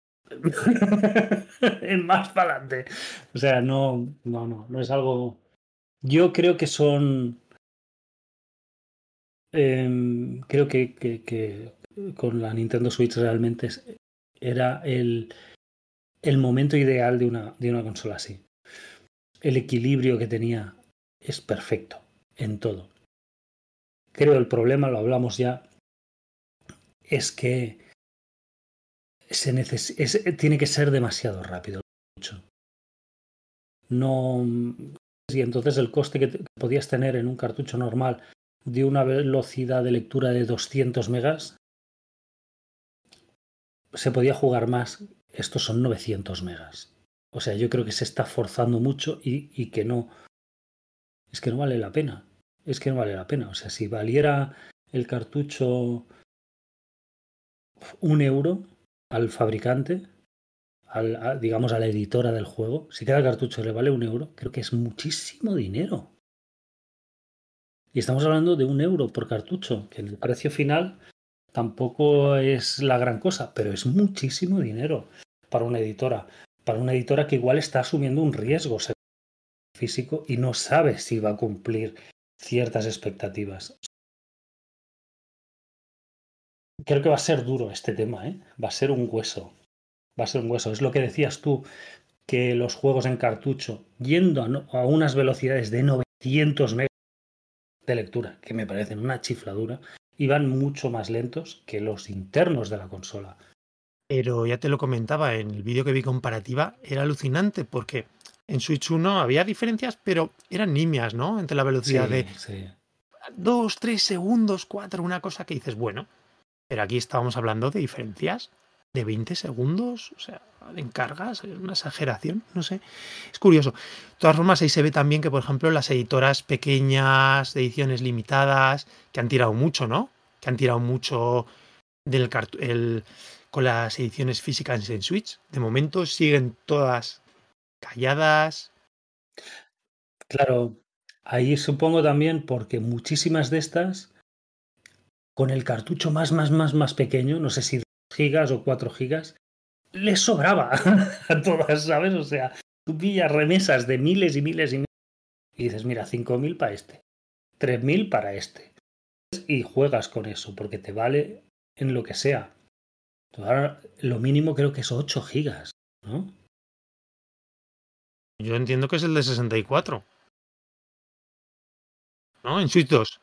En más para adelante. O sea, no, no, no, no es algo. Yo creo que son. Eh, creo que, que, que con la Nintendo Switch realmente es, era el, el momento ideal de una, de una consola así. El equilibrio que tenía es perfecto en todo. Creo el problema, lo hablamos ya, es que se neces es, tiene que ser demasiado rápido. No. Y entonces el coste que, te, que podías tener en un cartucho normal de una velocidad de lectura de doscientos megas, se podía jugar más. Estos son novecientos megas. O sea, yo creo que se está forzando mucho y, y que no. Es que no vale la pena. Es que no vale la pena. O sea, si valiera el cartucho un euro al fabricante, al, a, digamos a la editora del juego, si cada cartucho le vale un euro, creo que es muchísimo dinero. Y estamos hablando de un euro por cartucho, que el precio final tampoco es la gran cosa, pero es muchísimo dinero para una editora. Para una editora que igual está asumiendo un riesgo físico y no sabe si va a cumplir ciertas expectativas. Creo que va a ser duro este tema, ¿eh? Va a ser un hueso. Va a ser un hueso. Es lo que decías tú, que los juegos en cartucho, yendo a, no, a unas velocidades de novecientos megas de lectura, que me parecen una chifladura, iban mucho más lentos que los internos de la consola. Pero ya te lo comentaba, en el vídeo que vi comparativa era alucinante porque en Switch uno había diferencias, pero eran nimias, ¿no? Entre la velocidad sí, de sí. dos, tres segundos, cuatro, una cosa que dices, bueno, pero aquí estábamos hablando de diferencias de veinte segundos, o sea, en cargas, es una exageración, no sé. Es curioso. De todas formas, ahí se ve también que, por ejemplo, las editoras pequeñas, de ediciones limitadas, que han tirado mucho, ¿no? Que han tirado mucho del el, con las ediciones físicas en Switch. De momento siguen todas calladas. Claro, ahí supongo también porque muchísimas de estas, con el cartucho más, más, más, más pequeño, no sé si dos gigas o cuatro gigas, les sobraba a todas, ¿sabes? O sea, tú pillas remesas de miles y miles y miles y dices, mira, cinco mil para este, tres mil para este. Y juegas con eso porque te vale en lo que sea. Ahora, lo mínimo creo que es ocho gigas, ¿no? Yo entiendo que es el de sesenta y cuatro. ¿No? En Switch dos.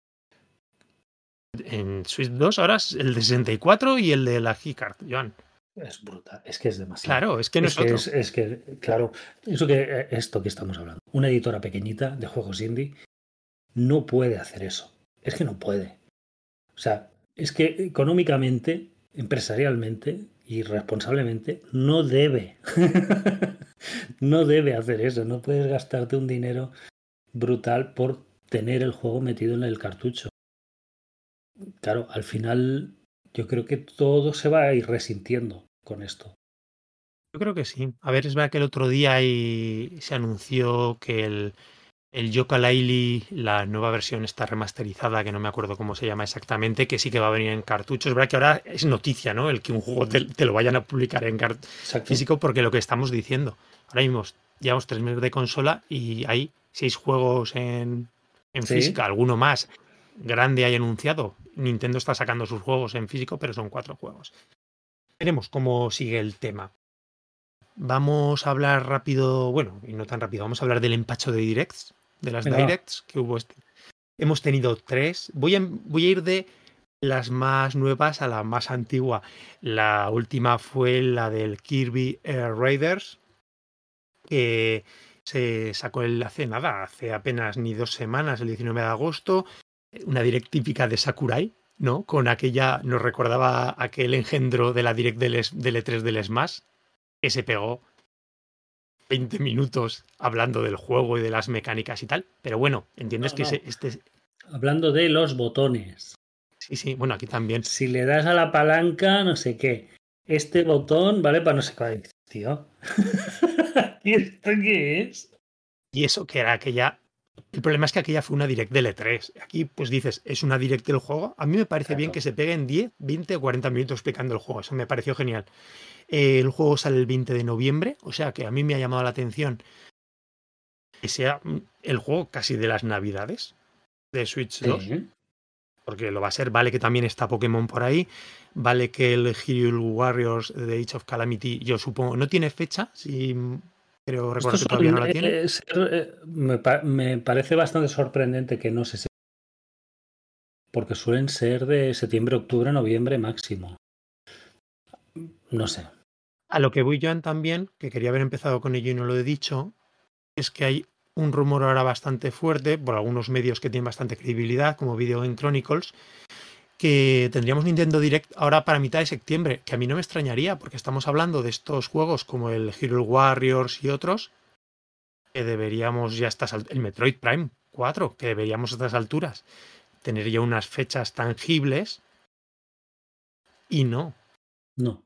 En Switch dos ahora es el de sesenta y cuatro y el de la G-Card, Joan. Es brutal, es que es demasiado. Claro, es que no es, es que otro. es, es que, claro, eso que esto que estamos hablando. Una editora pequeñita de juegos indie no puede hacer eso. Es que no puede. O sea, es que económicamente, empresarialmente y responsablemente no debe. No debe hacer eso. No puedes gastarte un dinero brutal por tener el juego metido en el cartucho. Claro, al final yo creo que todo se va a ir resintiendo con esto. Yo creo que sí. A ver, es verdad que el otro día ahí se anunció que el, el Yooka-Laylee, la nueva versión está remasterizada, que no me acuerdo cómo se llama exactamente, que sí que va a venir en cartucho. Es verdad que ahora es noticia, ¿no? El que un juego te, te lo vayan a publicar en físico, porque lo que estamos diciendo, ahora mismo llevamos tres meses de consola y hay seis juegos en, en Sí. física, alguno más grande hay anunciado. Nintendo está sacando sus juegos en físico, pero son cuatro juegos. Veremos cómo sigue el tema. Vamos a hablar rápido, bueno, y no tan rápido, vamos a hablar del empacho de directs, de las Venga, directs que hubo. Este. Hemos tenido tres. Voy a, voy a ir de las más nuevas a la más antigua. La última fue la del Kirby Air Raiders, que se sacó el, hace nada, hace apenas ni dos semanas, el diecinueve de agosto. Una direct típica de Sakurai, ¿no? Con aquella, nos recordaba aquel engendro de la direct del, del E tres del Smash, que se pegó veinte minutos hablando del juego y de las mecánicas y tal. Pero bueno, entiendes no, que no. ese, este... Hablando de los botones. Sí, sí, bueno, aquí también. Si le das a la palanca, no sé qué. Este botón vale para no sé qué. Tío. ¿Y esto qué es? Y eso que era aquella El problema es que aquella fue una direct del E tres. Aquí, pues dices, es una direct del juego. A mí me parece bien Claro. que se peguen diez, veinte o cuarenta minutos explicando el juego. Eso me pareció genial. Eh, el juego sale el veinte de noviembre, o sea que a mí me ha llamado la atención que sea mm, el juego casi de las navidades de Switch dos, Sí. porque lo va a ser. Vale que también está Pokémon por ahí, vale que el Hyrule Warriors de Age of Calamity, yo supongo, no tiene fecha, si creo recordar Estos que todavía no son, la eh, tiene. eh, ser, eh, me, pa- me parece bastante sorprendente que no se sepa, porque suelen ser de septiembre, octubre, noviembre máximo. No sé. A lo que voy, Joan, también, que quería haber empezado con ello y no lo he dicho, es que hay un rumor ahora bastante fuerte por algunos medios que tienen bastante credibilidad, como Video Game Chronicles, que tendríamos Nintendo Direct ahora para mitad de septiembre, que a mí no me extrañaría, porque estamos hablando de estos juegos como el Hero Warriors y otros, que deberíamos ya a estas al- el Metroid Prime cuatro, que deberíamos a estas alturas tener ya unas fechas tangibles, y no, No.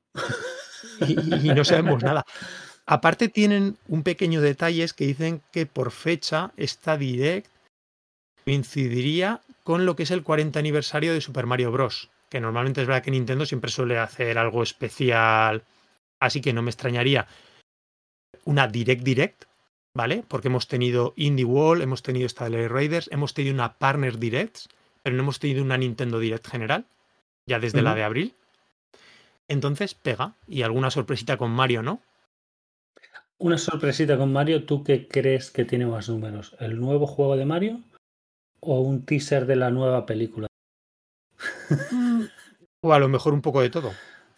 y, y no sabemos nada. Aparte tienen un pequeño detalle, es que dicen que por fecha esta Direct coincidiría con lo que es el cuarenta aniversario de Super Mario Bros. Que normalmente es verdad que Nintendo siempre suele hacer algo especial, así que no me extrañaría una Direct Direct, ¿vale? Porque hemos tenido Indie Wall, hemos tenido Starlight Raiders, hemos tenido una Partner Direct, pero no hemos tenido una Nintendo Direct general, ya desde la Ujú. de abril. Entonces pega, y alguna sorpresita con Mario, ¿no? Una sorpresita con Mario, ¿tú qué crees que tiene más números? ¿El nuevo juego de Mario o un teaser de la nueva película? Mm, o a lo mejor un poco de todo.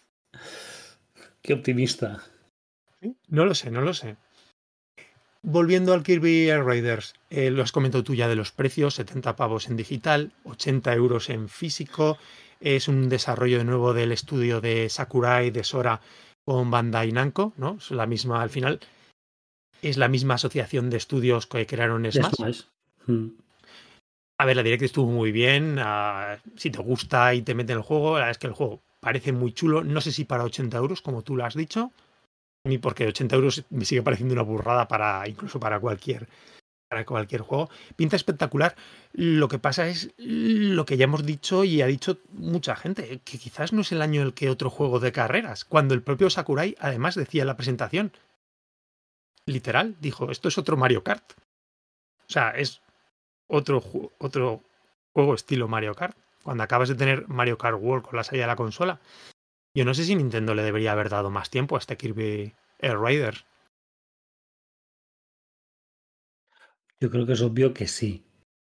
Qué optimista. ¿Sí? No lo sé, no lo sé. Volviendo al Kirby Air Raiders, eh, lo has comentado tú ya de los precios, setenta pavos en digital, ochenta euros en físico. Es un desarrollo de nuevo del estudio de Sakurai, de Sora con Bandai Namco, ¿no? Es la misma, al final, es la misma asociación de estudios que crearon De Smash. Smash. Mm. A ver, la Direct estuvo muy bien. Uh, si te gusta y te mete en el juego, la verdad es que el juego parece muy chulo. No sé si para ochenta euros, como tú lo has dicho. A mí, porque ochenta euros me sigue pareciendo una burrada para incluso para cualquier para cualquier juego. Pinta espectacular. Lo que pasa es lo que ya hemos dicho y ha dicho mucha gente, que quizás no es el año en el que otro juego de carreras, cuando el propio Sakurai además decía en la presentación, literal, dijo, esto es otro Mario Kart. O sea, es otro, otro juego estilo Mario Kart. Cuando acabas de tener Mario Kart World con la salida de la consola. Yo no sé si Nintendo le debería haber dado más tiempo a este Kirby Air Raiders. Yo creo que es obvio que sí.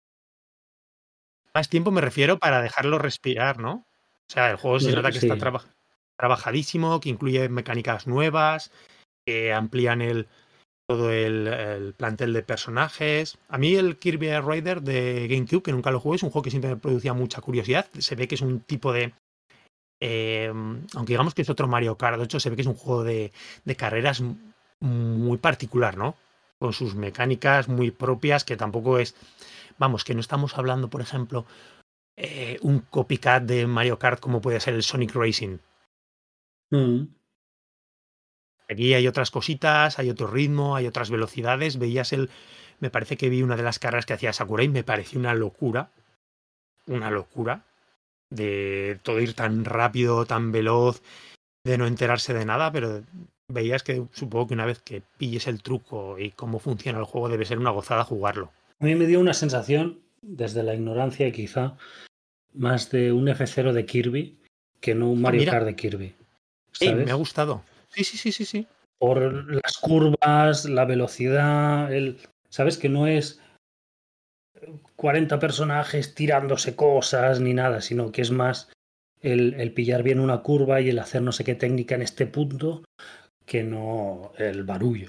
Más tiempo me refiero para dejarlo respirar, ¿no? O sea, el juego se No sé, nota que está sí. traba trabajadísimo, que incluye mecánicas nuevas, que amplían el, todo el, el, plantel de personajes. A mí el Kirby Air Raider de GameCube, que nunca lo jugué, es un juego que siempre me producía mucha curiosidad. Se ve que es un tipo de... Eh, aunque digamos que es otro Mario Kart, de hecho se ve que es un juego de, de carreras muy particular, ¿no? Con sus mecánicas muy propias, que tampoco es... Vamos, que no estamos hablando, por ejemplo, eh, un copycat de Mario Kart como puede ser el Sonic Racing. Mm. Aquí hay otras cositas, hay otro ritmo, hay otras velocidades. Veías el... Me parece que vi una de las carreras que hacía Sakurai y me pareció una locura. Una locura. De todo ir tan rápido, tan veloz, de no enterarse de nada, pero veías que supongo que una vez que pilles el truco y cómo funciona el juego debe ser una gozada jugarlo. A mí me dio una sensación, desde la ignorancia quizá, más de un F cero de Kirby que no un Ah, Mario mira, Kart de Kirby, hey, me ha ¿sabes? gustado. Sí, sí, sí, sí, sí. Por las curvas, la velocidad, el... ¿Sabes? Que no es cuarenta personajes tirándose cosas ni nada, sino que es más el, el pillar bien una curva y el hacer no sé qué técnica en este punto que no el barullo.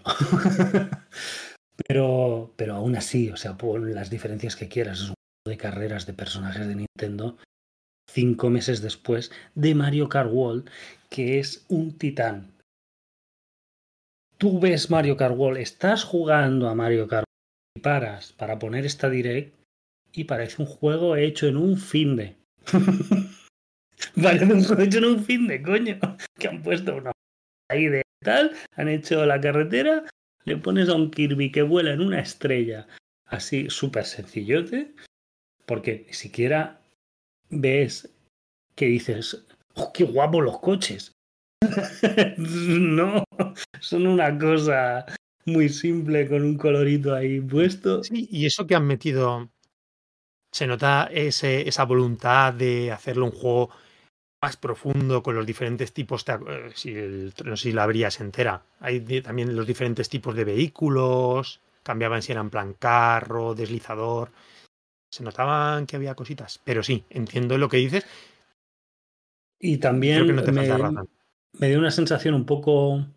pero, pero aún así, o sea, pon las diferencias que quieras. Es un juego de carreras de personajes de Nintendo cinco meses después de Mario Kart World, que es un titán. Tú ves Mario Kart World, estás jugando a Mario Kart y paras para poner esta direct y parece un juego hecho en un finde. Parece un juego hecho en un finde, coño. Que han puesto una ahí de tal, han hecho la carretera, le pones a un Kirby que vuela en una estrella así súper sencillote, porque ni siquiera ves que dices, ¡oh, qué guapos los coches! No, son una cosa muy simple con un colorito ahí puesto. Sí, y eso que han metido, se nota ese, esa voluntad de hacerlo un juego más profundo con los diferentes tipos, de, si el, no sé si la abrías entera, hay de, también los diferentes tipos de vehículos, cambiaban si eran plan carro, deslizador, se notaban que había cositas, pero sí, entiendo lo que dices. Y Creo que no también te falta me, razón. me dio una sensación un poco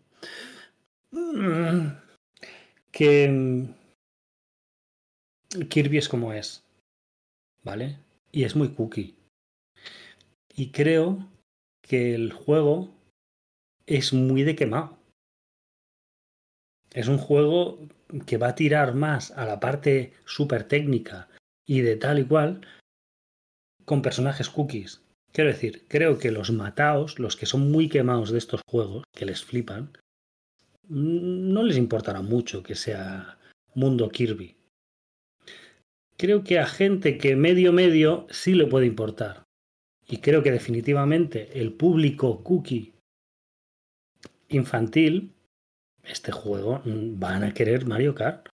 que Kirby es como es, ¿vale? Y es muy cookie. Y creo que el juego es muy de quemado. Es un juego que va a tirar más a la parte súper técnica y de tal y cual con personajes cookies. Quiero decir, creo que los mataos, los que son muy quemados de estos juegos, que les flipan, no les importará mucho que sea mundo Kirby. Creo que a gente que medio medio sí le puede importar. Y creo que definitivamente el público cookie infantil, este juego, van a querer Mario Kart.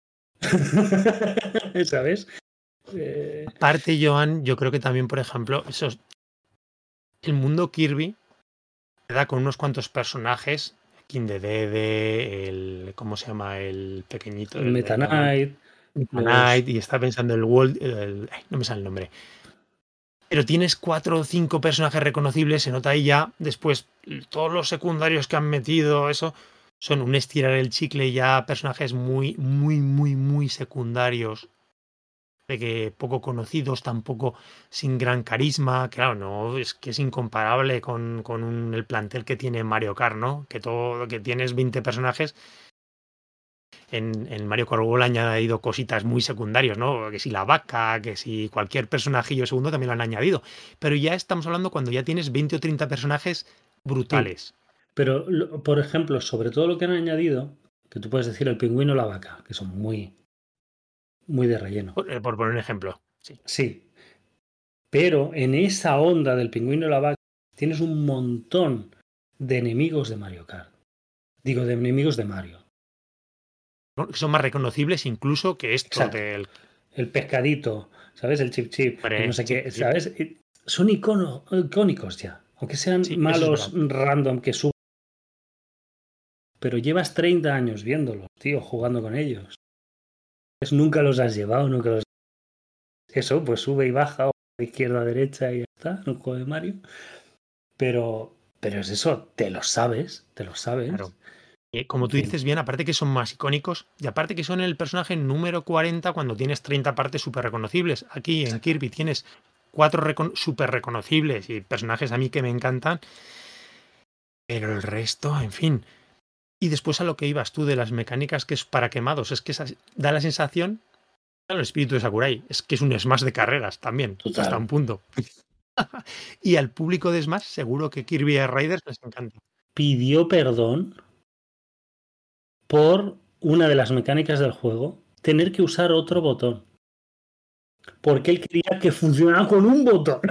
¿Sabes? Eh... Aparte, Joan, yo creo que también, por ejemplo, esos, el mundo Kirby te da con unos cuantos personajes, King Dedede, el, ¿cómo se llama? El pequeñito, el el Meta de la mano. Knight, Meta los... Knight, y está pensando el World, el, el, ay, no me sale el nombre. Pero tienes cuatro o cinco personajes reconocibles, se nota ahí ya, después todos los secundarios que han metido, eso, son un estirar el chicle ya, personajes muy, muy, muy, muy secundarios, de que poco conocidos, tampoco sin gran carisma, claro, no, es que es incomparable con, con un, el plantel que tiene Mario Kart, ¿no? Que todo, que tienes veinte personajes. En, en Mario Kart World han añadido cositas muy secundarias, ¿no? Que si la vaca, que si cualquier personajillo segundo también lo han añadido. Pero ya estamos hablando cuando ya tienes veinte o treinta personajes brutales. Sí, pero, por ejemplo, sobre todo lo que han añadido, que tú puedes decir el pingüino o la vaca, que son muy, muy de relleno. Por, por poner un ejemplo. Sí. Sí. Pero en esa onda del pingüino y la vaca tienes un montón de enemigos de Mario Kart. Digo, de enemigos de Mario. Son más reconocibles incluso que esto Exacto. del... El pescadito, ¿sabes? El chip chip, el no sé Chip, qué, chip. ¿sabes? Son icono, icónicos ya. Aunque sean Sí, malos random que suben. Pero llevas treinta años viéndolos, tío, jugando con ellos. Pues nunca los has llevado, nunca los... Eso, pues sube y baja, o de izquierda a derecha y ya está, en un juego de Mario. Pero, pero es eso, te lo sabes, te lo sabes. Claro. Y como tú dices bien, aparte que son más icónicos, y aparte que son el personaje número cuarenta cuando tienes treinta partes súper reconocibles. Aquí en Kirby tienes cuatro recon súper reconocibles y personajes a mí que me encantan. Pero el resto, en fin. Y después a lo que ibas tú de las mecánicas que es para quemados, es que esa, da la sensación, el espíritu de Sakurai, es que es un Smash de carreras también, Total. hasta un punto. Y al público de Smash seguro que Kirby Air Raiders les encanta. Pidió perdón por una de las mecánicas del juego, tener que usar otro botón. Porque él quería que funcionara con un botón.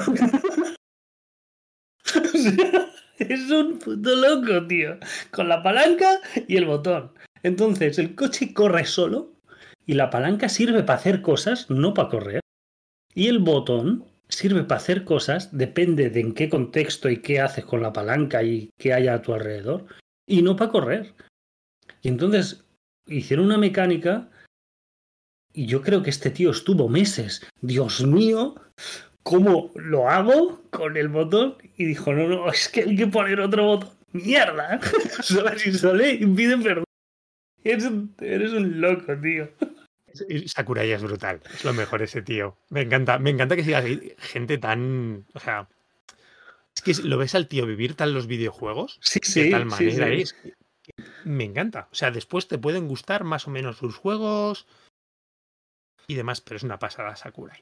O sea, es un puto loco, tío. Con la palanca y el botón. Entonces, el coche corre solo y la palanca sirve para hacer cosas, no para correr. Y el botón sirve para hacer cosas, depende de en qué contexto y qué haces con la palanca y qué haya a tu alrededor, y no para correr. Y entonces hicieron una mecánica y yo creo que este tío estuvo meses. Dios mío, ¿cómo lo hago con el botón? Y dijo, no, no, es que hay que poner otro botón. ¡Mierda! ¿Sabes? Y sale y pide perdón. Eres un, eres un loco, tío. Sakurai es brutal, es lo mejor ese tío. Me encanta, me encanta que siga gente tan... O sea, es que lo ves al tío vivir tal los videojuegos, Sí, de tal sí, sí, manera, sí. es que me encanta. O sea, después te pueden gustar más o menos sus juegos y demás, pero es una pasada Sakurai.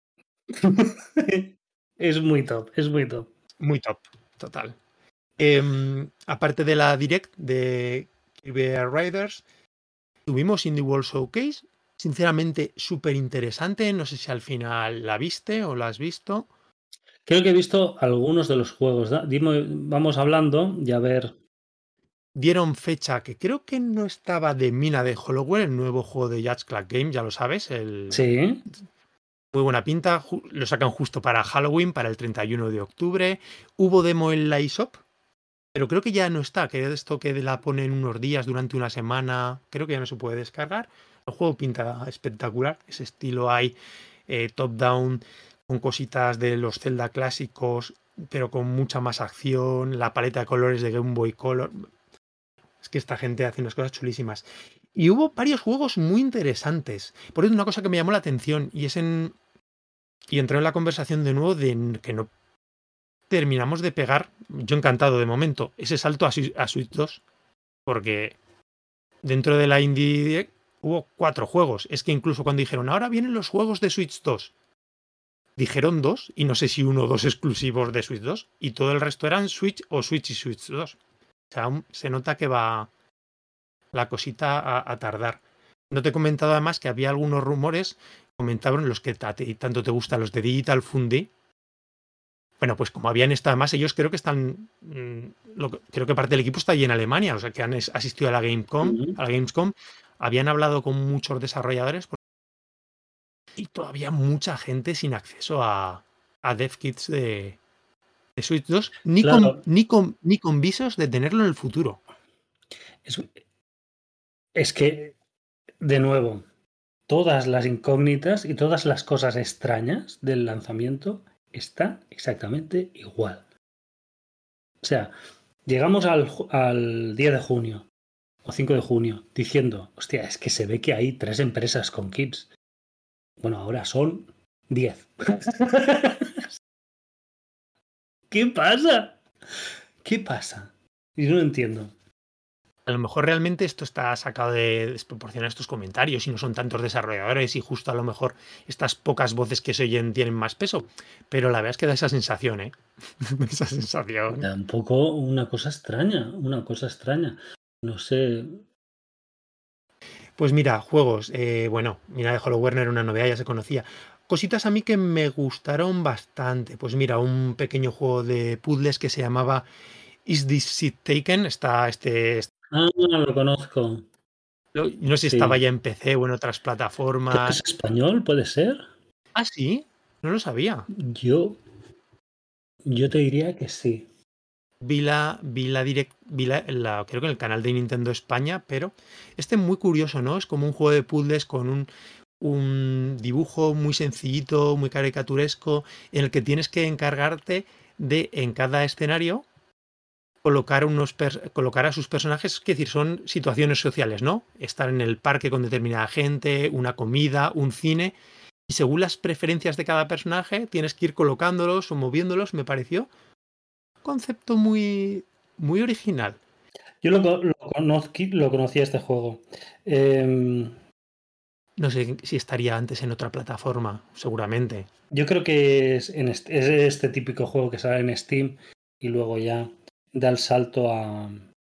Es muy top, es muy top. Muy top, total. Eh, aparte de la Direct de Kirby Air Riders, tuvimos Indie World Showcase sinceramente súper interesante. No sé si al final la viste o la has visto. Creo que he visto algunos de los juegos. Dime, vamos hablando y a ver. Dieron fecha que creo que no estaba de Mina de Holloway, el nuevo juego de Judge Club Game, ya lo sabes. El... Sí. Muy buena pinta. Lo sacan justo para Halloween, para el treinta y uno de octubre. Hubo demo en la eShop, pero creo que ya no está. Que esto que la ponen unos días durante una semana, creo que ya no se puede descargar. El juego pinta espectacular. Ese estilo hay eh, top-down, con cositas de los Zelda clásicos, pero con mucha más acción. La paleta de colores de Game Boy Color. Es que esta gente hace unas cosas chulísimas. Y hubo varios juegos muy interesantes. Por eso una cosa que me llamó la atención y es en... Y entró en la conversación de nuevo de que no terminamos de pegar, yo encantado de momento, ese salto a, a Switch dos. Porque dentro de la Indie hubo cuatro juegos. Es que incluso cuando dijeron, ahora vienen los juegos de Switch dos, dijeron dos, y no sé si uno o dos exclusivos de Switch dos, y todo el resto eran Switch o Switch y Switch dos. O sea, se nota que va la cosita a, a tardar. No te he comentado además que había algunos rumores, comentaron los que tanto te gustan, los de Digital Fundy. Bueno, pues como habían estado, además ellos creo que están, mmm, lo, creo que parte del equipo está allí en Alemania, o sea que han asistido a la Gamescom, uh-huh. a la Gamescom, habían hablado con muchos desarrolladores y todavía mucha gente sin acceso a, a DevKits de, de Switch dos, ni, claro. con, ni, con, ni con visos de tenerlo en el futuro. Es, es que, de nuevo, todas las incógnitas y todas las cosas extrañas del lanzamiento están exactamente igual. O sea, llegamos al, al diez de junio o cinco de junio diciendo, hostia, es que se ve que hay tres empresas con kits. Bueno, ahora son diez. ¿Qué pasa? ¿Qué pasa? Yo no entiendo. A lo mejor realmente esto está sacado de desproporcionar estos comentarios y no son tantos desarrolladores y justo a lo mejor estas pocas voces que se oyen tienen más peso. Pero la verdad es que da esa sensación, ¿eh? esa sensación. Da un poco una cosa extraña, una cosa extraña. No sé. Pues mira, juegos. Eh, bueno, mira, de Hollow Werner era una novedad, ya se conocía. Cositas a mí que me gustaron bastante. Pues mira, un pequeño juego de puzzles que se llamaba Is This Seat Taken? Está este... Ah, lo conozco. No sé si sí. Estaba ya en P C o en otras plataformas. ¿Creo que es español? ¿Puede ser? Ah, sí. No lo sabía. Yo, yo te diría que sí. Vi la, vi la direct, vi la, la, creo que en el canal de Nintendo España, pero este es muy curioso, ¿no? Es como un juego de puzzles con un, un dibujo muy sencillito, muy caricaturesco, en el que tienes que encargarte de, en cada escenario, colocar, unos colocar a sus personajes, es decir, son situaciones sociales, ¿no? Estar en el parque con determinada gente, una comida, un cine, y según las preferencias de cada personaje, tienes que ir colocándolos o moviéndolos, me pareció un concepto muy, muy original. Yo lo, lo, conocí, lo conocía este juego. Eh... No sé si estaría antes en otra plataforma, seguramente. Yo creo que es, en este, es este típico juego que sale en Steam y luego ya da el salto a,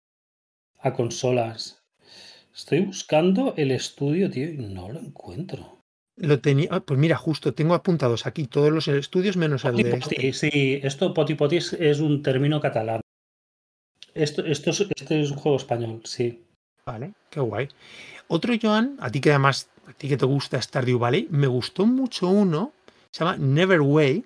a consolas. Estoy buscando el estudio, tío, y no lo encuentro. Lo tenía, pues mira, justo tengo apuntados aquí todos los estudios menos poti, el de poti, este. Sí, esto poti poti es, es un término catalán. Esto, esto es, este es un juego español, sí. Vale, qué guay. Otro, Joan, a ti que además, a ti que te gusta Stardew Valley, me gustó mucho uno, se llama Neverway.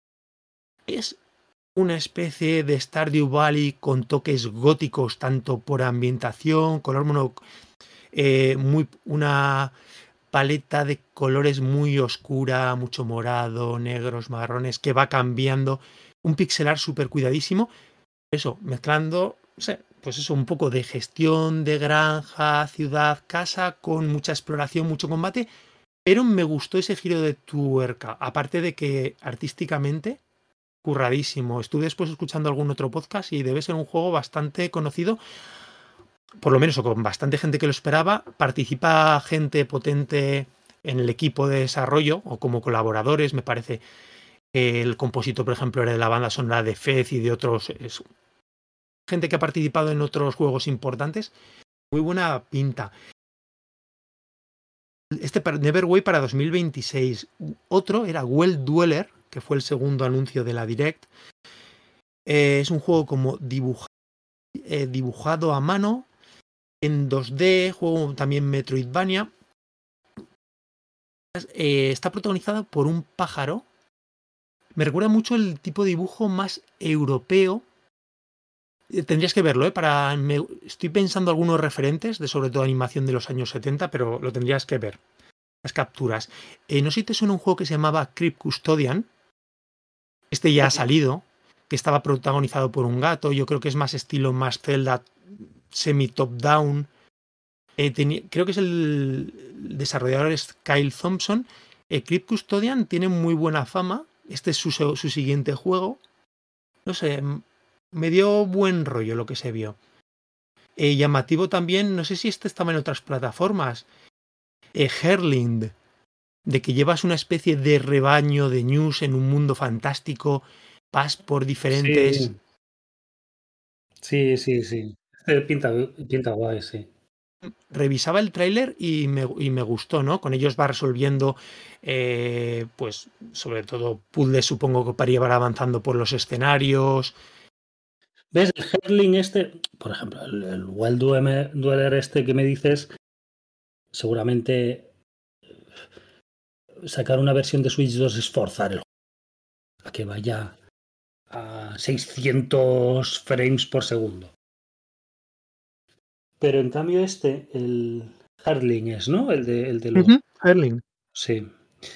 Es una especie de Stardew Valley con toques góticos, tanto por ambientación, color mono, eh, muy, una paleta de colores muy oscura, mucho morado, negros, marrones, que va cambiando, un pixelar súper cuidadísimo, eso, mezclando, no sé, pues eso, un poco de gestión de granja, ciudad, casa, con mucha exploración, mucho combate, pero me gustó ese giro de tuerca, aparte de que artísticamente, curradísimo. Estuve después escuchando algún otro podcast y debe ser un juego bastante conocido, por lo menos o con bastante gente que lo esperaba. Participa gente potente en el equipo de desarrollo o como colaboradores, me parece. El compositor, por ejemplo, era de la banda sonora de Fez y de otros. Es gente que ha participado en otros juegos importantes. Muy buena pinta. Este para Neverway para dos mil veintiséis. Otro era Well Dweller, que fue el segundo anuncio de la Direct. Eh, es un juego como dibuja, eh, dibujado a mano, en dos D, juego también Metroidvania. Eh, está protagonizado por un pájaro. Me recuerda mucho el tipo de dibujo más europeo. Eh, tendrías que verlo, ¿eh? Para, me, estoy pensando algunos referentes de sobre todo animación de los años setenta, pero lo tendrías que ver. Las capturas. Eh, no sé si te suena un juego que se llamaba Crypt Custodian. Este ya ha salido, que estaba protagonizado por un gato. Yo creo que es más estilo más Zelda, semi-top-down. Eh, creo que es el desarrollador es Kyle Thompson. Eh, Crypt Custodian tiene muy buena fama. Este es su, su siguiente juego. No sé, me dio buen rollo lo que se vio. Eh, llamativo también, no sé si este estaba en otras plataformas. Eh, Herlind, de que llevas una especie de rebaño de news en un mundo fantástico, vas por diferentes... Sí, sí, sí. sí. Pinta, pinta guay, sí. Revisaba el tráiler y me, y me gustó, ¿no? Con ellos va resolviendo, eh, pues, sobre todo puzzles, supongo que para llevar avanzando por los escenarios. ¿Ves? El Herling este, por ejemplo, el, el Wild Dweller este que me dices, seguramente sacar una versión de Switch dos es forzar el juego a que vaya a seiscientos frames por segundo. Pero en cambio este, el Herling es, ¿no? El de, el de los... Uh-huh, Herling. Sí.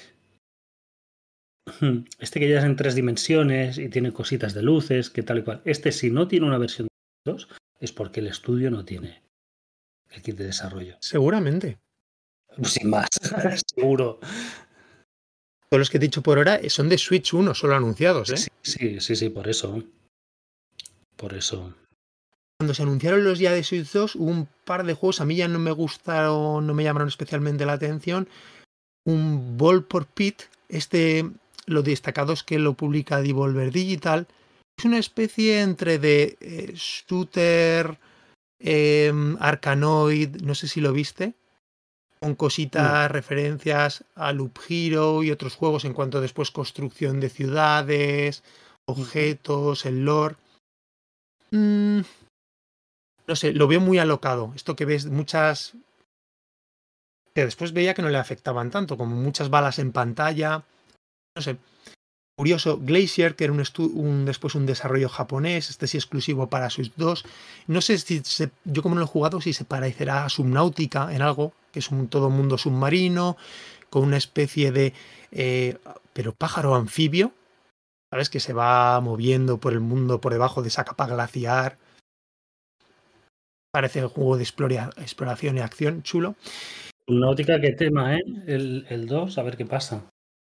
Este que ya es en tres dimensiones y tiene cositas de luces, que tal y cual. Este, si no tiene una versión dos, es porque el estudio no tiene el kit de desarrollo. Seguramente. Sin más, seguro. Todos los que he dicho por ahora son de Switch uno, solo anunciados, ¿eh? Sí, sí, sí, sí, por eso. Por eso. Cuando se anunciaron los ya de Switch dos, hubo un par de juegos, a mí ya no me gustaron, no me llamaron especialmente la atención. Un Ball por Pit, este, lo destacado es que lo publica Devolver Digital. Es una especie entre de eh, shooter, eh, Arkanoid, no sé si lo viste, con cositas, no. referencias a Loop Hero y otros juegos en cuanto a después construcción de ciudades, objetos, el lore. Mm, no sé, lo veo muy alocado. Esto que ves muchas... que después veía que no le afectaban tanto, como muchas balas en pantalla. No sé. Curioso, Glacier, que era un, un después un desarrollo japonés, este sí exclusivo para Switch dos. No sé si se, yo como no lo he jugado, si se parecerá a Subnautica en algo, que es un todo mundo submarino, con una especie de... Eh, pero pájaro anfibio, ¿sabes? Que se va moviendo por el mundo por debajo de esa capa glaciar. Parece el juego de explora, exploración y acción, chulo. Subnautica, qué tema, ¿eh? El, el dos, a ver qué pasa.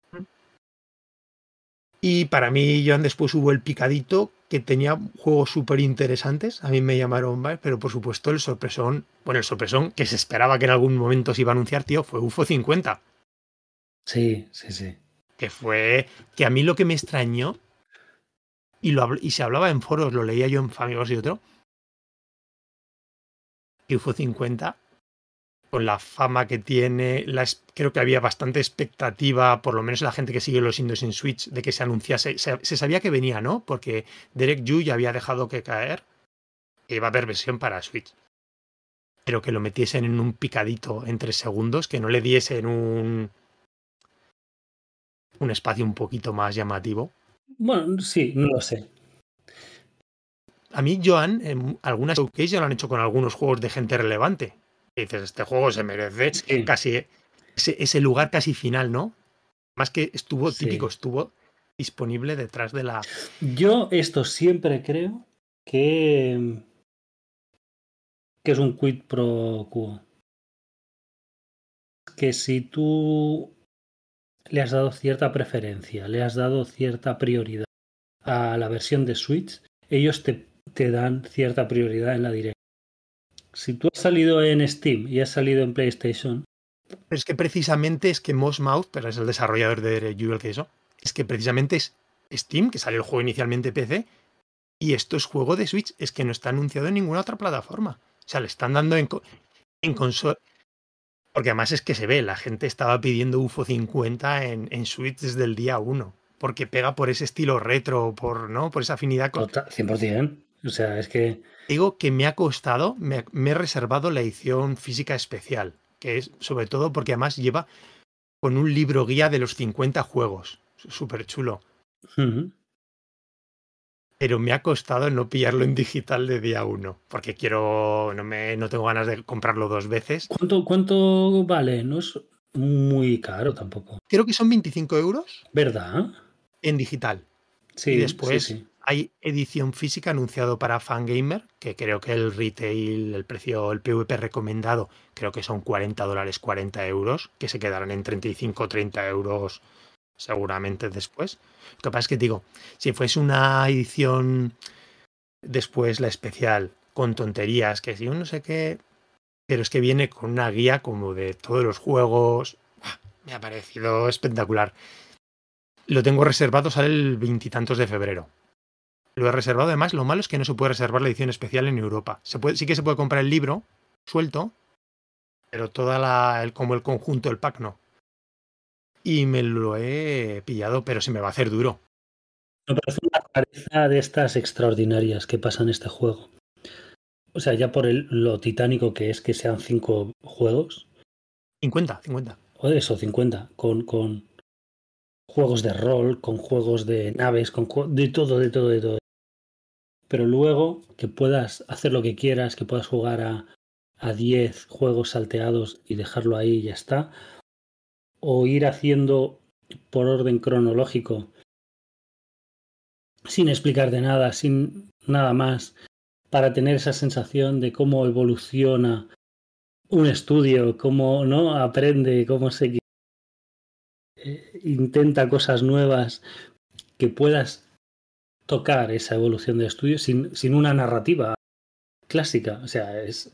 Y para mí, Joan, después hubo el picadito, que tenía juegos súper interesantes. A mí me llamaron, ¿vale? Pero por supuesto el sorpresón, bueno, el sorpresón que se esperaba que en algún momento se iba a anunciar, tío, fue U F O cincuenta. Sí, sí, sí. Que fue, que a mí lo que me extrañó, y, lo, y se hablaba en foros, lo leía yo en Famigos y otro, que U F O cincuenta, con la fama que tiene, la, creo que había bastante expectativa, por lo menos la gente que sigue los indies en Switch, de que se anunciase. Se, se sabía que venía, ¿no? Porque Derek Yu ya había dejado que caer que iba a haber versión para Switch. Pero que lo metiesen en un picadito en tres segundos, que no le diesen un, un espacio un poquito más llamativo. Bueno, sí, no lo sé. A mí, Joan, en algunas showcase ya lo han hecho con algunos juegos de gente relevante. Y dices, este juego se merece sí. casi ese, ese lugar casi final, ¿no? Más que estuvo sí. típico, estuvo disponible detrás de la... Yo esto siempre creo que, que es un quid pro quo. Que si tú le has dado cierta preferencia, le has dado cierta prioridad a la versión de Switch, ellos te, te dan cierta prioridad en la directa. Si tú has salido en Steam y has salido en PlayStation... Pero es que precisamente es que Mossmouth, pero es el desarrollador de Jewel que eso, es que precisamente es Steam, que salió el juego inicialmente P C, y esto es juego de Switch, es que no está anunciado en ninguna otra plataforma. O sea, le están dando en, co en consola... Porque además es que se ve, la gente estaba pidiendo U F O cincuenta en, en Switch desde el día uno, porque pega por ese estilo retro, por, ¿no? Por esa afinidad con... Total, cien por ciento. O sea, es que... Digo que me ha costado, me, me he reservado la edición física especial, que es sobre todo porque además lleva con un libro guía de los cincuenta juegos, súper chulo. Uh-huh. Pero me ha costado no pillarlo en digital de día uno, porque quiero, no, me, no tengo ganas de comprarlo dos veces. ¿Cuánto, ¿Cuánto vale? No es muy caro tampoco. Creo que son veinticinco euros ¿Verdad? en digital. Y Sí, sí, después sí. hay edición física anunciado para Fangamer, que creo que el retail, el precio, el P V P recomendado, creo que son cuarenta dólares, cuarenta euros, que se quedarán en treinta y cinco, treinta euros seguramente después. Lo que pasa es que digo, si fuese una edición después la especial con tonterías, que si yo no sé qué, pero es que viene con una guía como de todos los juegos. Me ha parecido espectacular. Lo tengo reservado, sale el veintitantos de febrero. Lo he reservado, además, lo malo es que no se puede reservar la edición especial en Europa. Se puede, sí que se puede comprar el libro suelto, pero toda la, el, como el conjunto, el pack no. Y me lo he pillado, pero se me va a hacer duro. Me parece una rareza de estas extraordinarias que pasa en este juego. O sea, ya por el, lo titánico que es que sean cinco juegos, cincuenta, cincuenta. o eso, cincuenta, con, con juegos de rol, con juegos de naves, con de todo, de todo, de todo. Pero luego que puedas hacer lo que quieras, que puedas jugar a, a diez juegos salteados y dejarlo ahí y ya está. O ir haciendo por orden cronológico, sin explicar de nada, sin nada más, para tener esa sensación de cómo evoluciona un estudio, cómo no aprende, cómo se eh, intenta cosas nuevas, que puedas tocar esa evolución de estudio sin, sin una narrativa clásica. O sea, es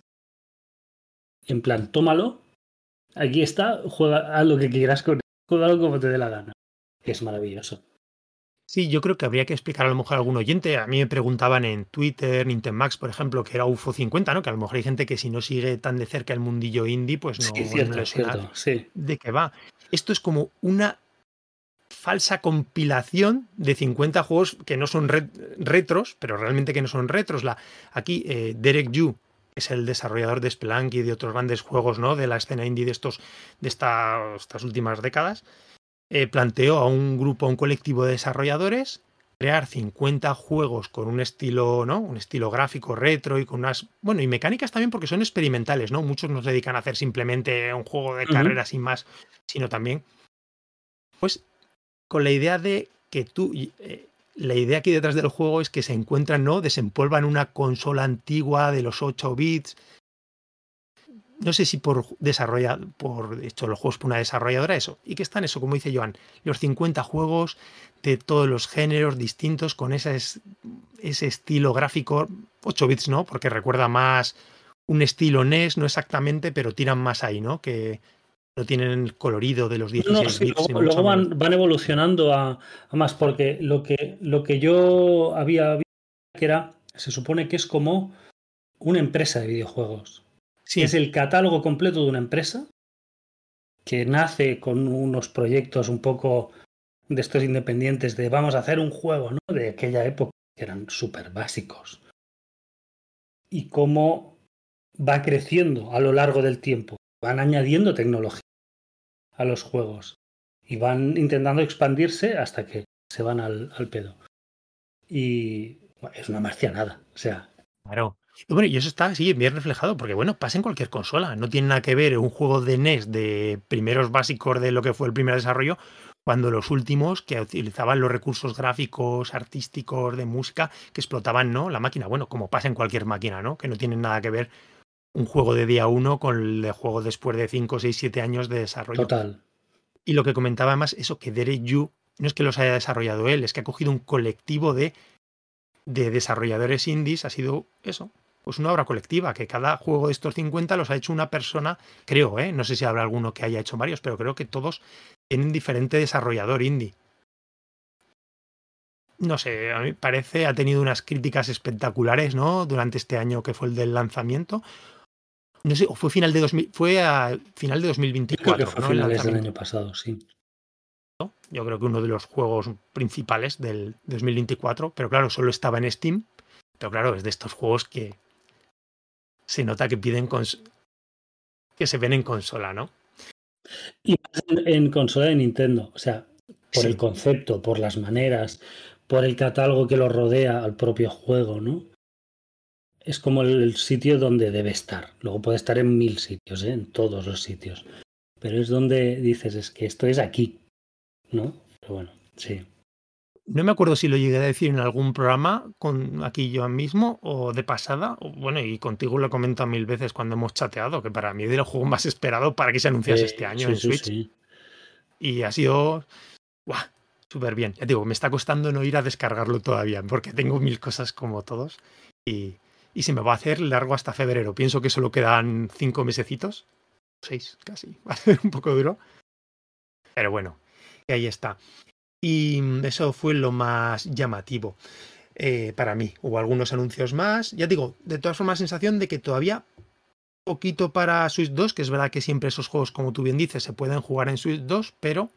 en plan, tómalo, aquí está, juega, haz lo que quieras con él, juega como te dé la gana. Es maravilloso. Sí, yo creo que habría que explicar a lo mejor a algún oyente. A mí me preguntaban en Twitter, Nintemax, por ejemplo, que era U F O cincuenta, ¿no? Que a lo mejor hay gente que si no sigue tan de cerca el mundillo indie, pues Sí, no, no le cierto, suena cierto, sí. de qué va. Esto es como una falsa compilación de cincuenta juegos que no son re retros, pero realmente que no son retros. La, aquí eh, Derek Yu es el desarrollador de Spelunky y de otros grandes juegos, ¿no? De la escena indie de, estos, de esta, estas últimas décadas. Eh, planteó a un grupo, a un colectivo de desarrolladores crear cincuenta juegos con un estilo, ¿no? Un estilo gráfico retro y con unas, bueno, y mecánicas también porque son experimentales, ¿no? Muchos no se dedican a hacer simplemente un juego de Uh -huh. carreras sin más, sino también, pues, con la idea de que tú, eh, la idea aquí detrás del juego es que se encuentran, ¿no? Desempolvan una consola antigua de los ocho bits. No sé si por desarrollar, por hecho los juegos por una desarrolladora, eso. Y que están eso, como dice Joan, los cincuenta juegos de todos los géneros distintos con ese, ese estilo gráfico, ocho bits, ¿no? Porque recuerda más un estilo N E S, no exactamente, pero tiran más ahí, ¿no? Que no tienen el colorido de los No, dieciséis sí, bits, ni luego, mucho luego menos. van, van, evolucionando a, a, más, porque lo que, lo que yo había visto que era, se supone que es como una empresa de videojuegos. Es Sí. el catálogo completo de una empresa que nace con unos proyectos un poco de estos independientes de vamos a hacer un juego, ¿no? De aquella época que eran súper básicos. Y cómo va creciendo a lo largo del tiempo. Van añadiendo tecnología a los juegos y van intentando expandirse hasta que se van al, al pedo. Y bueno, es una marcianada. O sea, Claro. Y bueno, y eso está sí, bien reflejado, porque bueno, pasa en cualquier consola. No tiene nada que ver un juego de N E S de primeros básicos de lo que fue el primer desarrollo, cuando los últimos que utilizaban los recursos gráficos, artísticos, de música, que explotaban, ¿no? La máquina. Bueno, como pasa en cualquier máquina, ¿no? Que no tienen nada que ver un juego de día uno con el de juego después de cinco, seis, siete años de desarrollo. total. Y lo que comentaba más, eso que Derek Yu no es que los haya desarrollado él, es que ha cogido un colectivo de de desarrolladores indies, ha sido eso, pues una obra colectiva, que cada juego de estos cincuenta los ha hecho una persona, creo, ¿eh? No sé si habrá alguno que haya hecho varios, pero creo que todos tienen diferente desarrollador indie. No sé, a mí parece, ha tenido unas críticas espectaculares, ¿no? Durante este año que fue el del lanzamiento. no sé, o fue final de dos mil, fue a final de dos mil veinticuatro, creo que fue ¿no? finales del año pasado, sí. Yo creo que uno de los juegos principales del dos mil veinticuatro, pero claro, solo estaba en Steam. Pero claro, es de estos juegos que se nota que piden cons que se ven en consola, ¿no? Y en, en consola de Nintendo, o sea, por Sí. el concepto, por las maneras, por el catálogo que lo rodea al propio juego, ¿no? Es como el, el sitio donde debe estar. Luego puede estar en mil sitios, ¿eh? En todos los sitios. Pero es donde dices, es que esto es aquí, ¿no? Pero bueno, sí. No me acuerdo si lo llegué a decir en algún programa con aquí yo mismo o de pasada. O, bueno, y contigo lo he comentado mil veces cuando hemos chateado, que para mí es el juego más esperado para que se anunciase Eh, este año sí, en sí, Switch. sí. Y ha sido súper bien. Ya digo, me está costando no ir a descargarlo todavía, porque tengo mil cosas como todos. Y, y se me va a hacer largo hasta febrero. Pienso que solo quedan cinco mesecitos. Seis, casi. Va a ser un poco duro. Pero bueno, y ahí está. Y eso fue lo más llamativo eh, para mí. Hubo algunos anuncios más. Ya digo, de todas formas, sensación de que todavía poquito para Switch dos, que es verdad que siempre esos juegos, como tú bien dices, se pueden jugar en Switch dos, pero,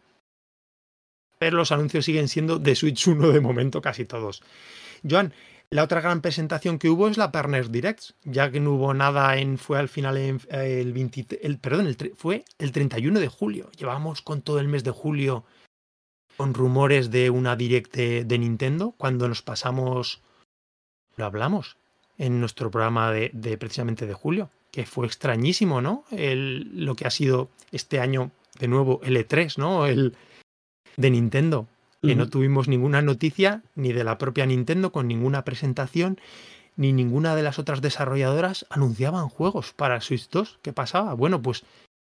pero los anuncios siguen siendo de Switch uno de momento casi todos. Joan, la otra gran presentación que hubo es la Partners Direct, ya que no hubo nada en, fue al final en, el veinte, el, perdón, el, fue el treinta y uno de julio. Llevamos con todo el mes de julio con rumores de una Direct de, de Nintendo. Cuando nos pasamos, lo hablamos en nuestro programa de, de precisamente de julio, que fue extrañísimo, ¿no? El, lo que ha sido este año de nuevo el E tres, ¿no? El de Nintendo, que no tuvimos ninguna noticia ni de la propia Nintendo con ninguna presentación, ni ninguna de las otras desarrolladoras anunciaban juegos para Switch dos. ¿Qué pasaba? Bueno, pues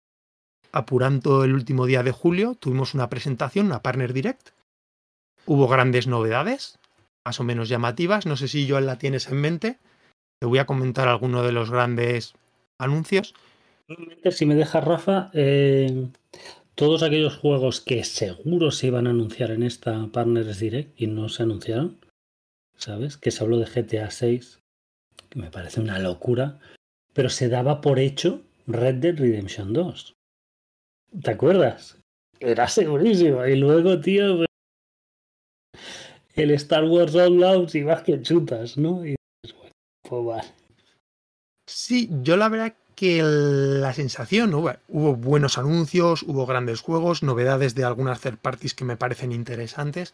apurando el último día de julio tuvimos una presentación, una Partner Direct. Hubo grandes novedades, más o menos llamativas. No sé si Joan la tienes en mente. Te voy a comentar alguno de los grandes anuncios. Si me deja Rafa, eh, todos aquellos juegos que seguro se iban a anunciar en esta Partners Direct y no se anunciaron, ¿sabes? Que se habló de G T A seis, que me parece una locura, pero se daba por hecho Red Dead Redemption dos. ¿Te acuerdas? Era segurísimo. Y luego, tío, pues, el Star Wars Outlaws y más que chutas, ¿no? Y dices, bueno, pues vale. Sí, yo la verdad que la sensación, hubo, hubo buenos anuncios, hubo grandes juegos, novedades de algunas third parties que me parecen interesantes.